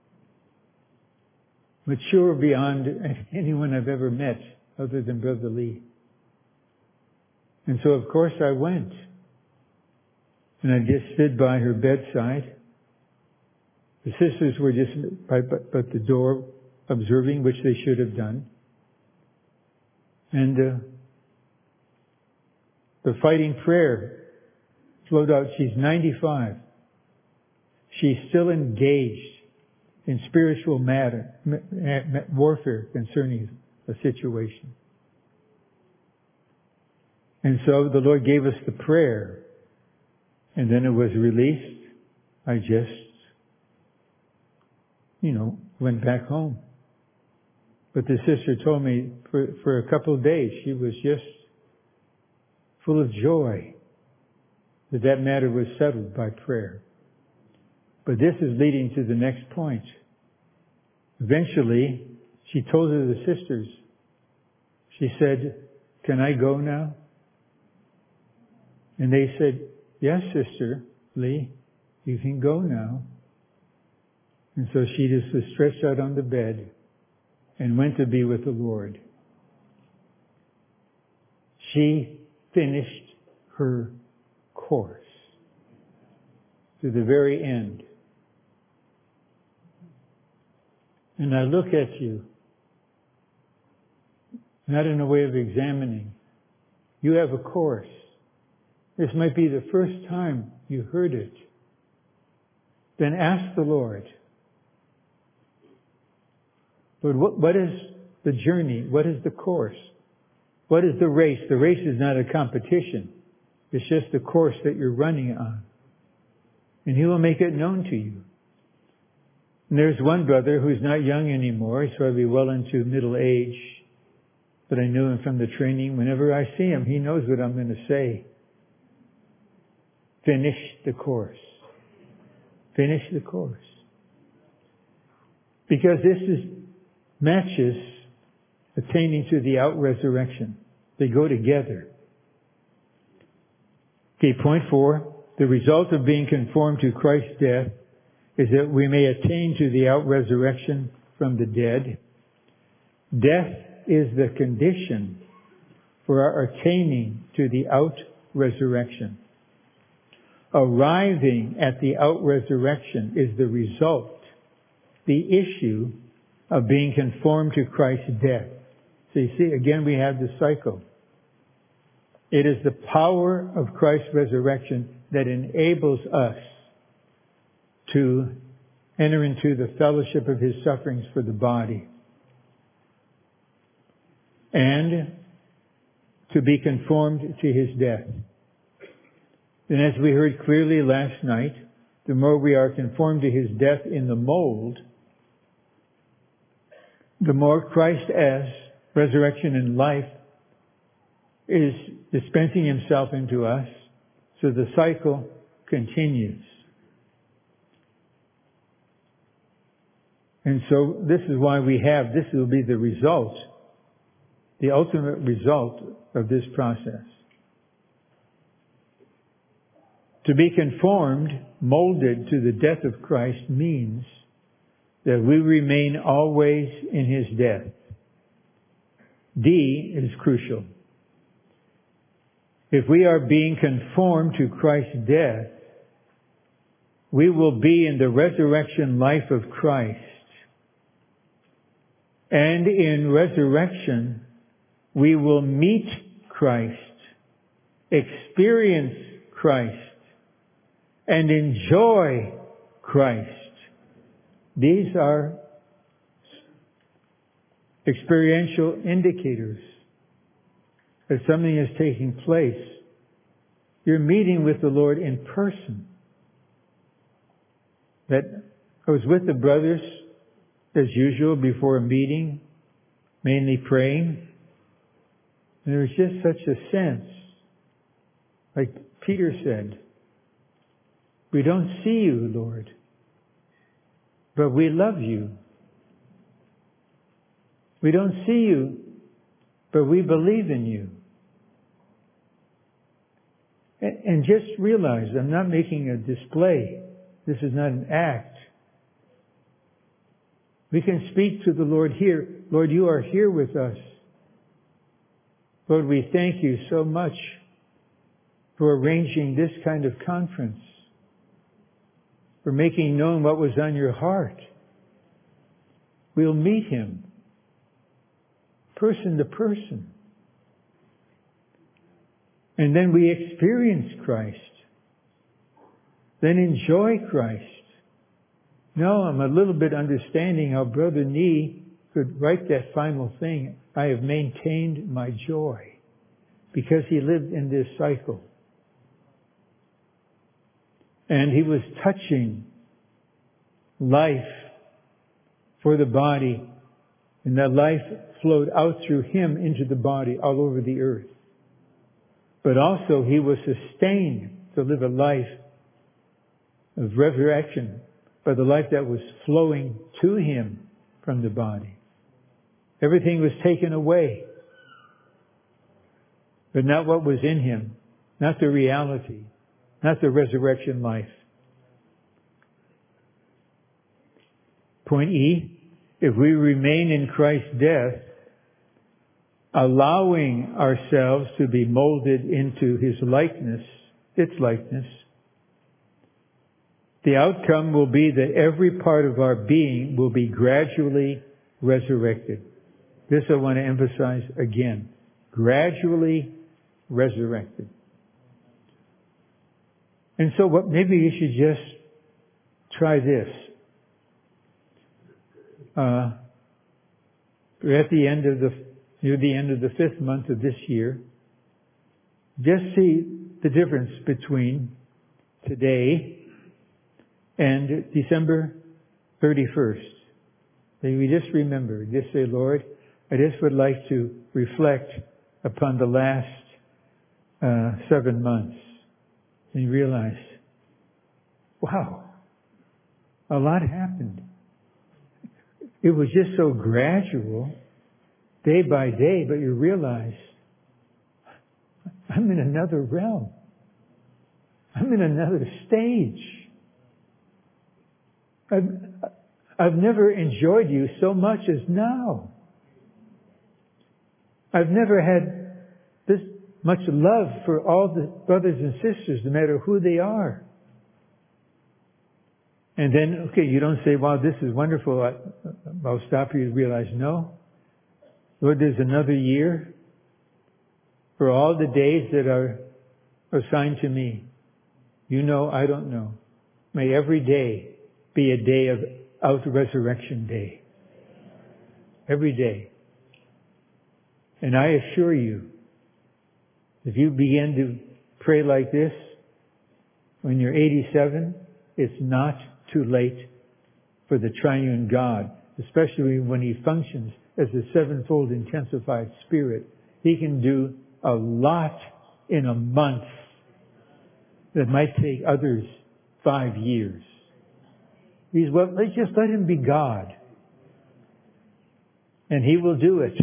Mature beyond anyone I've ever met other than Brother Lee. And so of course I went. And I just stood by her bedside. The sisters were just but the door observing, which they should have done. And the fighting prayer flowed out. She's 95. She's still engaged in spiritual warfare concerning a situation. And so the Lord gave us the prayer, and then it was released. I just, went back home. But the sister told me for a couple of days she was just full of joy that matter was settled by prayer. But this is leading to the next point. Eventually, she told the sisters, she said, "Can I go now?" And they said, "Yes, Sister Lee, you can go now." And so she just was stretched out on the bed and went to be with the Lord. She finished her course to the very end. And I look at you, not in a way of examining. You have a course. This might be the first time you heard it. Then ask the Lord, Lord, what is the journey? What is the course? What is the race? The race is not a competition. It's just the course that you're running on. And He will make it known to you. And there's one brother who's not young anymore. He's probably well into middle age. But I knew him from the training. Whenever I see him, he knows what I'm going to say. Finish the course. Finish the course. Because this matches attaining to the out-resurrection. They go together. Okay, point 4. The result of being conformed to Christ's death is that we may attain to the out-resurrection from the dead. Death is the condition for our attaining to the out-resurrection. Arriving at the out-resurrection is the result, the issue of being conformed to Christ's death. So you see, again, we have the cycle. It is the power of Christ's resurrection that enables us to enter into the fellowship of His sufferings for the body and to be conformed to His death. And as we heard clearly last night, the more we are conformed to His death in the mold, the more Christ as resurrection and life is dispensing Himself into us, so the cycle continues. And so this is why this will be the result, the ultimate result of this process. To be conformed, molded to the death of Christ means that we remain always in His death. D is crucial. If we are being conformed to Christ's death, we will be in the resurrection life of Christ. And in resurrection, we will meet Christ, experience Christ, and enjoy Christ. These are experiential indicators that something is taking place. You're meeting with the Lord in person. That I was with the brothers as usual before a meeting, mainly praying. And there was just such a sense, like Peter said, we don't see you, Lord, but we love you. We don't see you, but we believe in you. And just realize, I'm not making a display. This is not an act. We can speak to the Lord here. Lord, you are here with us. Lord, we thank you so much for arranging this kind of conference, for making known what was on your heart. we'll meet Him person to person. And then we experience Christ. Then enjoy Christ. Now I'm a little bit understanding how Brother Nee could write that final thing. I have maintained my joy. Because he lived in this cycle. And he was touching life for the body. And that life flowed out through him into the body all over the earth. But also he was sustained to live a life of resurrection by the life that was flowing to him from the body. Everything was taken away. But not what was in him. Not the reality. Not the resurrection life. Point E, if we remain in Christ's death, allowing ourselves to be molded into His likeness, its likeness, the outcome will be that every part of our being will be gradually resurrected. This I want to emphasize again. Gradually resurrected. And so maybe you should just try this. We're at the end of near the end of the 5th month of this year. Just see the difference between today and December 31st. Maybe just remember, just say, Lord, I just would like to reflect upon the last 7 months. And you realize, wow, a lot happened. It was just so gradual, day by day, but you realize, I'm in another realm. I'm in another stage. I've never enjoyed you so much as now. I've never had this much love for all the brothers and sisters, no matter who they are. And then, okay, you don't say, wow, this is wonderful. I'll stop you and realize, no. Lord, there's another year for all the days that are assigned to me. You know, I don't know. May every day be a day of out-resurrection day. Every day. And I assure you, if you begin to pray like this, when you're 87, it's not too late for the triune God, especially when He functions as a sevenfold intensified Spirit. He can do a lot in a month that might take others 5 years. Let's just let Him be God. And He will do it.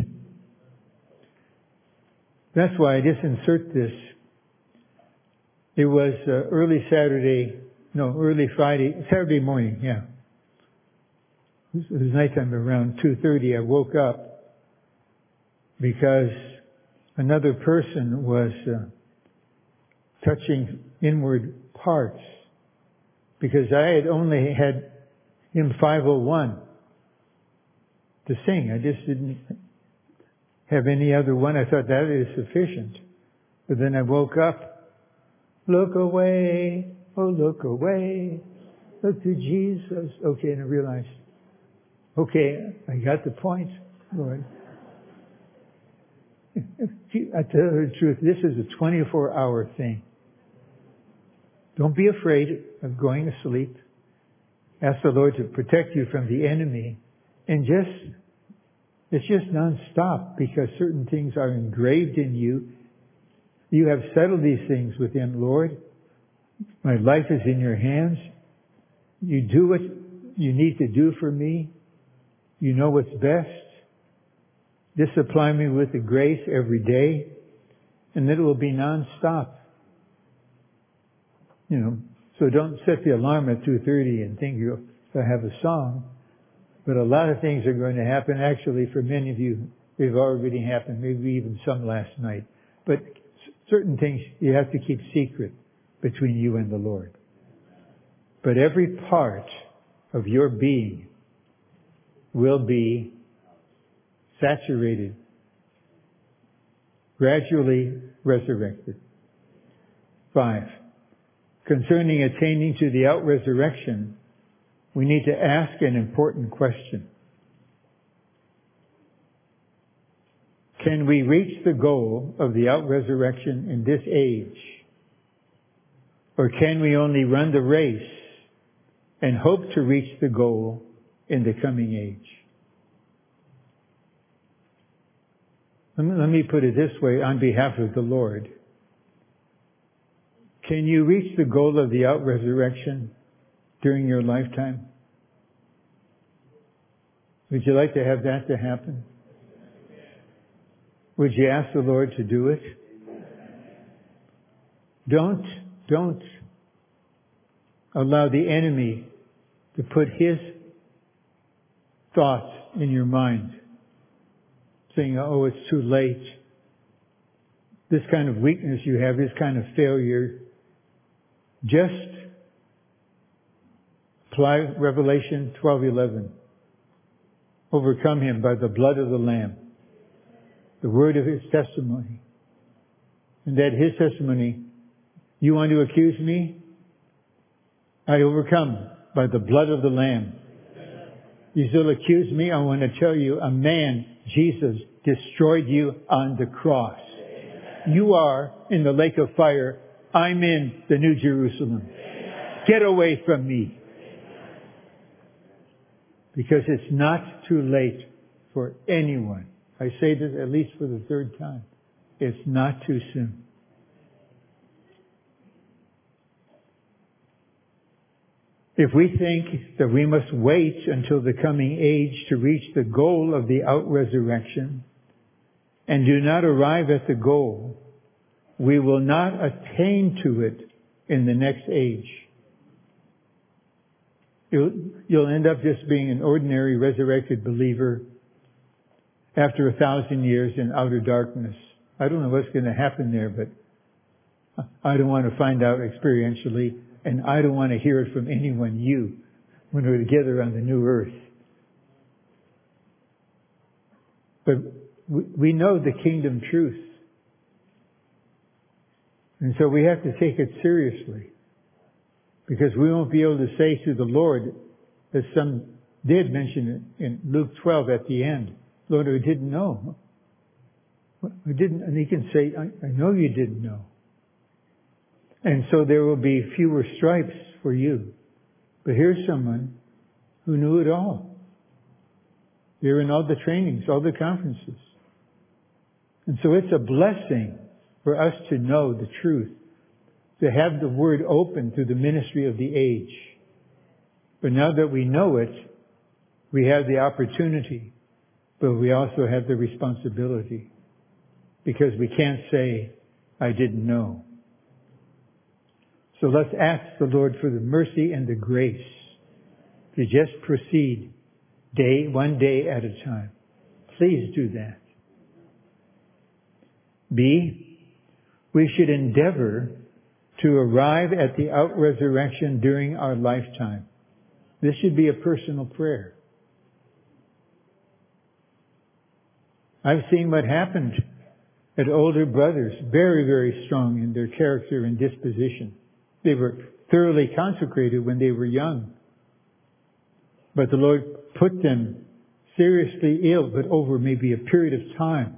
That's why I just insert this. It was early Saturday morning, yeah. It was nighttime around 2:30. I woke up because another person was touching inward parts. Because I had only had hymn 501 to sing. I just didn't have any other one. I thought that is sufficient. But then I woke up. Look away, oh look away, look to Jesus. Okay, and I realized, okay, I got the point, Lord. I tell you the truth, this is a 24-hour thing. Don't be afraid of going to sleep. Ask the Lord to protect you from the enemy. And it's just non-stop because certain things are engraved in you. You have settled these things with Him, Lord. My life is in your hands. You do what you need to do for me. You know what's best. Just supply me with the grace every day, and it will be non-stop. So don't set the alarm at 2:30 and think you'll have a song. But a lot of things are going to happen. Actually, for many of you, they've already happened, maybe even some last night. But certain things you have to keep secret between you and the Lord. But every part of your being will be saturated, gradually resurrected. 5. Concerning attaining to the out-resurrection, we need to ask an important question. Can we reach the goal of the out-resurrection in this age? Or can we only run the race and hope to reach the goal in the coming age? Let me put it this way on behalf of the Lord. Can you reach the goal of the out-resurrection during your lifetime? Would you like to have that to happen? Would you ask the Lord to do it? Don't allow the enemy to put his thoughts in your mind, saying, oh, it's too late. This kind of weakness you have, this kind of failure. Just apply Revelation 12:11. Overcome him by the blood of the Lamb, the word of his testimony. And that his testimony, you want to accuse me? I overcome by the blood of the Lamb. You still accuse me? I want to tell you, a man, Jesus, destroyed you on the cross. You are in the lake of fire. I'm in the New Jerusalem. Get away from me. Because it's not too late for anyone. I say this at least for the third time. It's not too soon. If we think that we must wait until the coming age to reach the goal of the out-resurrection and do not arrive at the goal, we will not attain to it in the next age. You'll end up just being an ordinary resurrected believer after 1,000 years in outer darkness. I don't know what's going to happen there, but I don't want to find out experientially, and I don't want to hear it from anyone, when we're together on the new earth. But we know the kingdom truth. And so we have to take it seriously. Because we won't be able to say to the Lord, as some did mention it in Luke 12 at the end, Lord, we didn't know. We didn't, and he can say, I know you didn't know. And so there will be fewer stripes for you. But here's someone who knew it all. They're in all the trainings, all the conferences. And so it's a blessing for us to know the truth, to have the word open through the ministry of the age. But now that we know it, we have the opportunity, but we also have the responsibility. Because we can't say, I didn't know. So let's ask the Lord for the mercy and the grace to just proceed one day at a time. Please do that. B, we should endeavor to arrive at the out-resurrection during our lifetime. This should be a personal prayer. I've seen what happened at older brothers, very, very strong in their character and disposition. They were thoroughly consecrated when they were young. But the Lord put them seriously ill, but over maybe a period of time.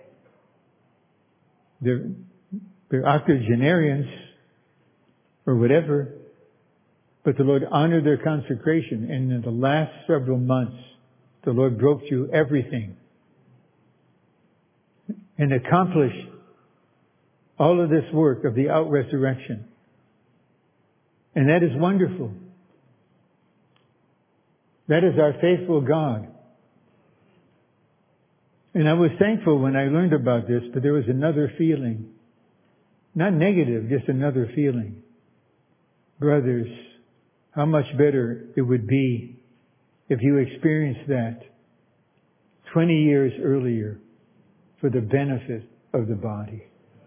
They're octogenarians or whatever, but the Lord honored their consecration. And in the last several months, the Lord broke through everything and accomplished all of this work of the out-resurrection. And that is wonderful. That is our faithful God. And I was thankful when I learned about this, but there was another feeling. Not negative, just another feeling. Brothers, how much better it would be if you experienced that 20 years earlier for the benefit of the body.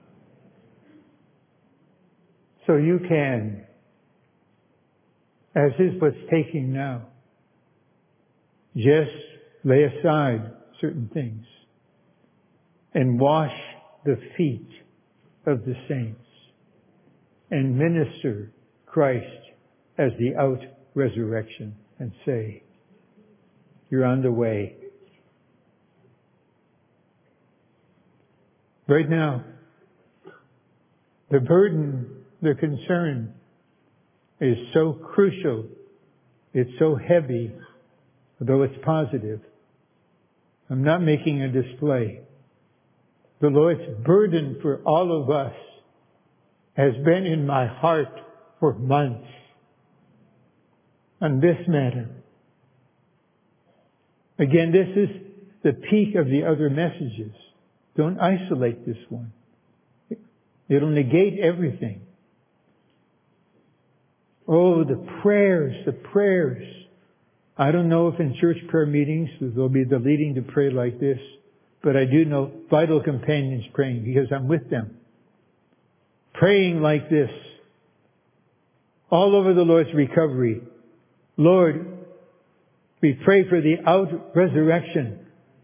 So you can, as is what's taking now, just lay aside certain things and wash the feet of the saints and minister Christ as the out resurrection and say, you're on the way. Right now, the burden, the concern is so crucial. It's so heavy, although it's positive. I'm not making a display. The Lord's burden for all of us has been in my heart for months on this matter. Again, this is the peak of the other messages. Don't isolate this one. It'll negate everything. Oh, the prayers. I don't know if in church prayer meetings there'll be the leading to pray like this, but I do know vital companions praying because I'm with them. Praying like this. All over the Lord's recovery. Lord, we pray for the out-resurrection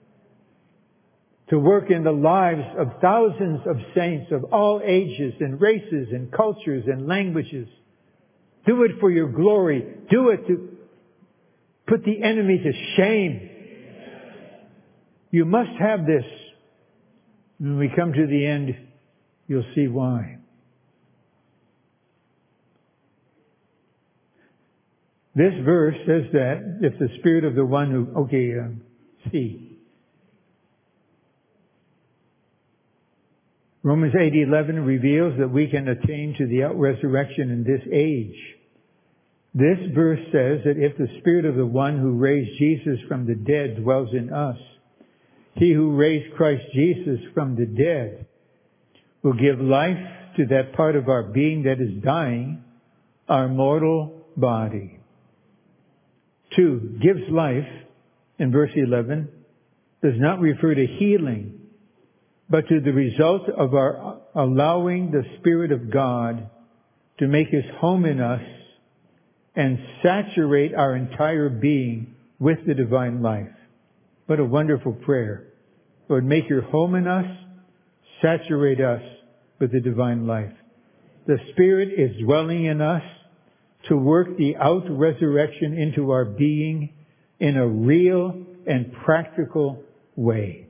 to work in the lives of thousands of saints of all ages and races and cultures and languages. Do it for your glory. Do it to put the enemy to shame. You must have this. When we come to the end, you'll see why. This verse says that if the Spirit of the one who, Romans 8:11 reveals that we can attain to the out-resurrection in this age. This verse says that if the Spirit of the one who raised Jesus from the dead dwells in us, He who raised Christ Jesus from the dead will give life to that part of our being that is dying, our mortal body. 2, gives life, in verse 11, does not refer to healing, but to the result of our allowing the Spirit of God to make His home in us and saturate our entire being with the divine life. What a wonderful prayer. Lord, make your home in us, saturate us with the divine life. The Spirit is dwelling in us to work the out-resurrection into our being in a real and practical way.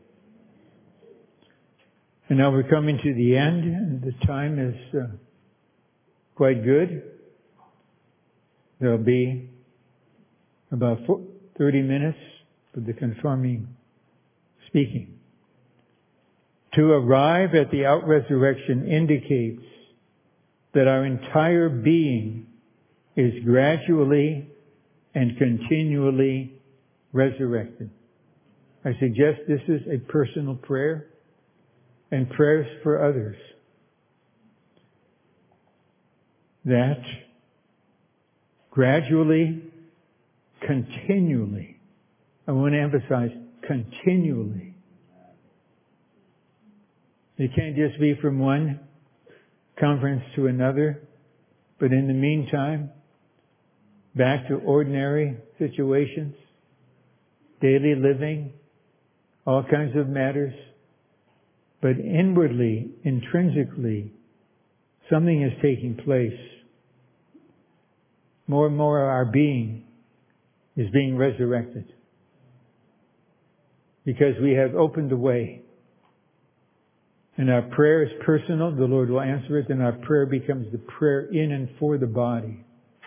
And now we're coming to the end, and the time is quite good. There'll be about 30 minutes for the confirming speaking. To arrive at the out-resurrection indicates that our entire being is gradually and continually resurrected. I suggest this is a personal prayer and prayers for others. That gradually, continually, I want to emphasize continually. It can't just be from one conference to another, but in the meantime, back to ordinary situations, daily living, all kinds of matters. But inwardly, intrinsically, something is taking place. More and more our being is being resurrected. Because we have opened the way. And our prayer is personal, the Lord will answer it, and our prayer becomes the prayer in and for the body.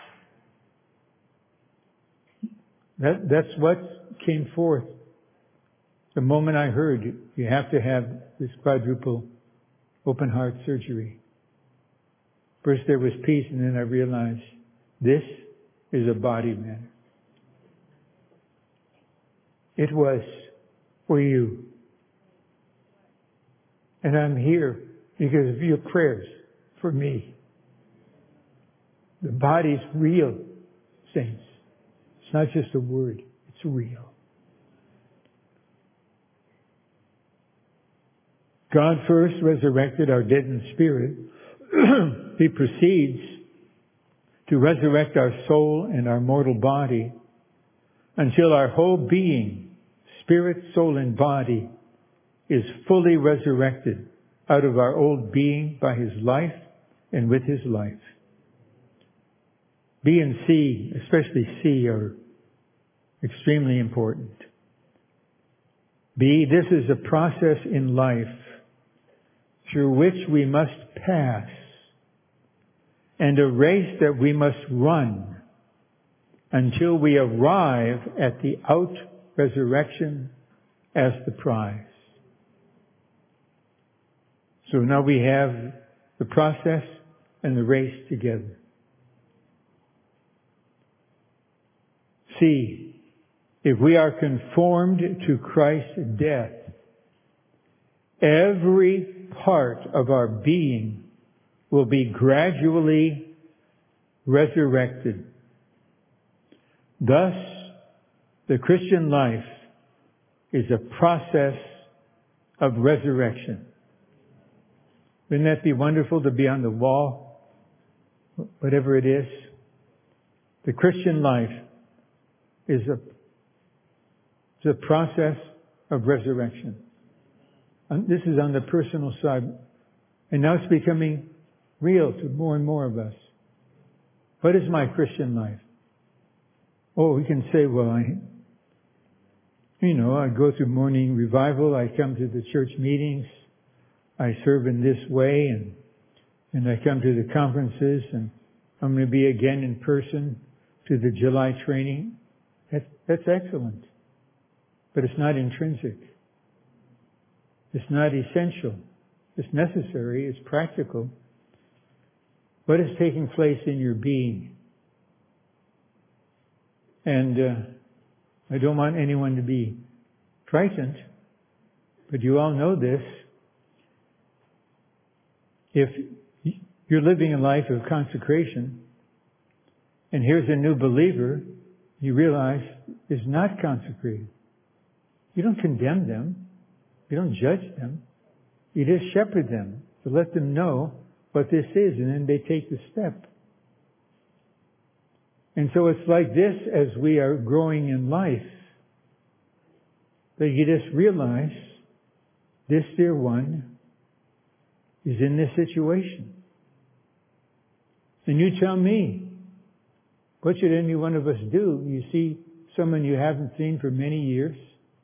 That's what came forth. The moment I heard you have to have this quadruple open heart surgery. First there was peace, and then I realized this is a body matter. It was for you. And I'm here because of your prayers for me. The body's real, saints. It's not just a word. It's real. God first resurrected our deadened spirit. He proceeds to resurrect our soul and our mortal body until our whole being, spirit, soul, and body, is fully resurrected out of our old being by His life and with His life. B and C, especially C, are extremely important. B, this is a process in life through which we must pass, and a race that we must run until we arrive at the out-resurrection as the prize. So now we have the process and the race together. C, if we are conformed to Christ's death, every part of our being will be gradually resurrected. Thus, the Christian life is a process of resurrection. Wouldn't that be wonderful to be on the wall? Whatever it is. The Christian life is a process of resurrection. And this is on the personal side. And now it's becoming real to more and more of us. What is my Christian life? Oh, we can say, well, I go to morning revival, I come to the church meetings, I serve in this way, and I come to the conferences, and I'm going to be again in person to the July training. That's excellent. But it's not intrinsic. It's not essential. It's necessary. It's practical. What is taking place in your being? And I don't want anyone to be frightened, but you all know this. If you're living a life of consecration, and here's a new believer, you realize is not consecrated. You don't condemn them. You don't judge them. You just shepherd them to let them know what this is, and then they take the step. And so it's like this as we are growing in life, that you just realize this dear one is in this situation. And you tell me, what should any one of us do? You see someone you haven't seen for many years,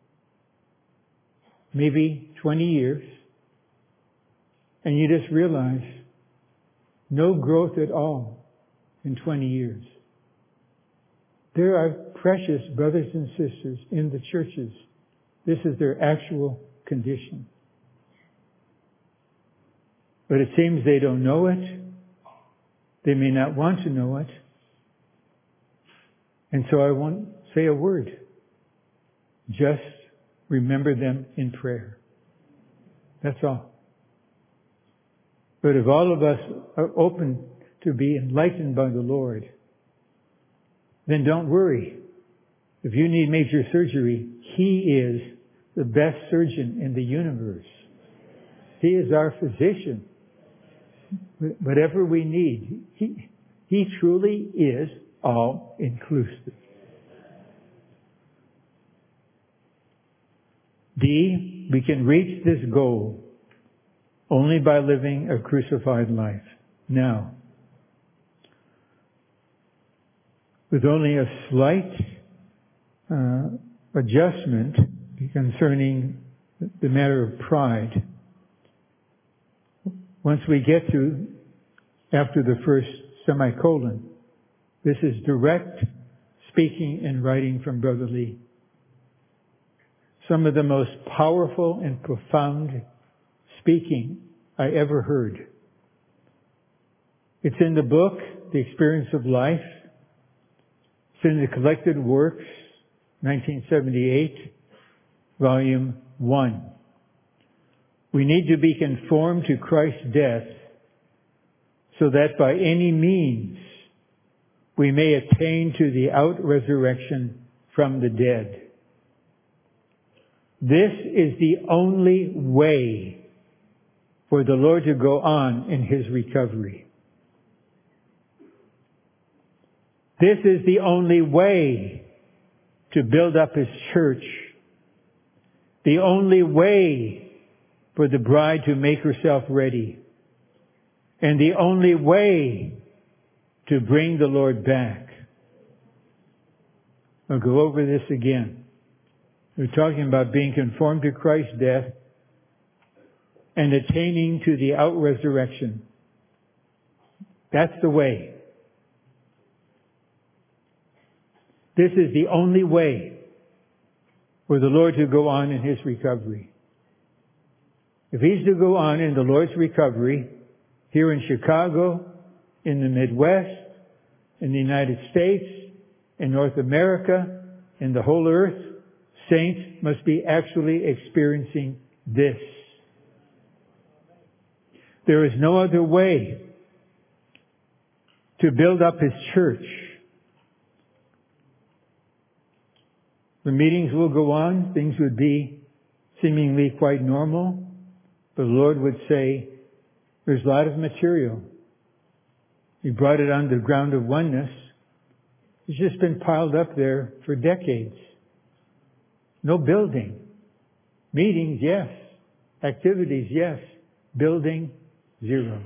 maybe 20 years, and you just realize no growth at all in 20 years. There are precious brothers and sisters in the churches. This is their actual condition. But it seems they don't know it. They may not want to know it. And so I won't say a word. Just remember them in prayer. That's all. But if all of us are open to be enlightened by the Lord, then don't worry. If you need major surgery, He is the best surgeon in the universe. He is our physician. Whatever we need, He truly is all inclusive. D, we can reach this goal only by living a crucified life. Now, with only a slight adjustment concerning the matter of pride. Once we get to after the first semicolon, this is direct speaking and writing from Brother Lee. Some of the most powerful and profound speaking I ever heard. It's in the book, The Experience of Life. It's in the Collected Works, 1978, Volume 1. We need to be conformed to Christ's death so that by any means we may attain to the out-resurrection from the dead. This is the only way for the Lord to go on in His recovery. This is the only way to build up His church The only way for the bride to make herself ready. And the only way to bring the Lord back. I'll go over this again. We're talking about being conformed to Christ's death and attaining to the out-resurrection. That's the way. This is the only way for the Lord to go on in His recovery. If He's to go on in the Lord's recovery, here in Chicago, in the Midwest, in the United States, in North America, in the whole earth, saints must be actually experiencing this. There is no other way to build up His church. The meetings will go on. Things would be seemingly quite normal. But the Lord would say, there's a lot of material. He brought it on the ground of oneness. It's just been piled up there for decades. No building. Meetings, yes. Activities, yes. Building, zero.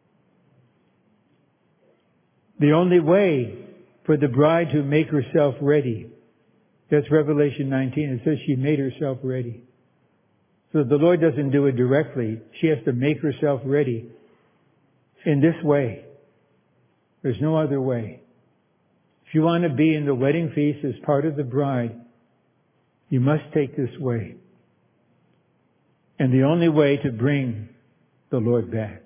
The only way for the bride to make herself ready. That's Revelation 19. It says she made herself ready. So the Lord doesn't do it directly. She has to make herself ready in this way. There's no other way. If you want to be in the wedding feast as part of the bride, you must take this way. And the only way to bring the Lord back.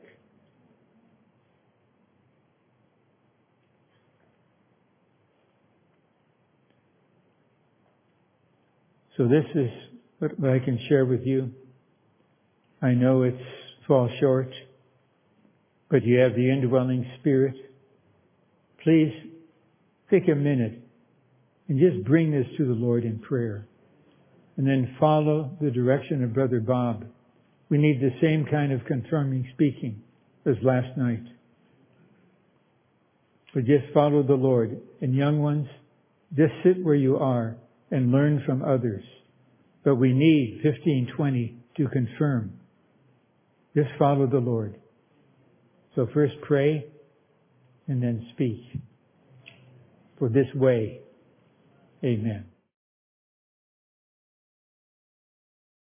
So this is what I can share with you. I know it's falls short, but you have the indwelling Spirit. Please take a minute and just bring this to the Lord in prayer. And then follow the direction of Brother Bob. We need the same kind of confirming speaking as last night. But just follow the Lord. And young ones, just sit where you are and learn from others. But we need 15, 20 to confirm. Just follow the Lord. So first pray and then speak. For this way, amen.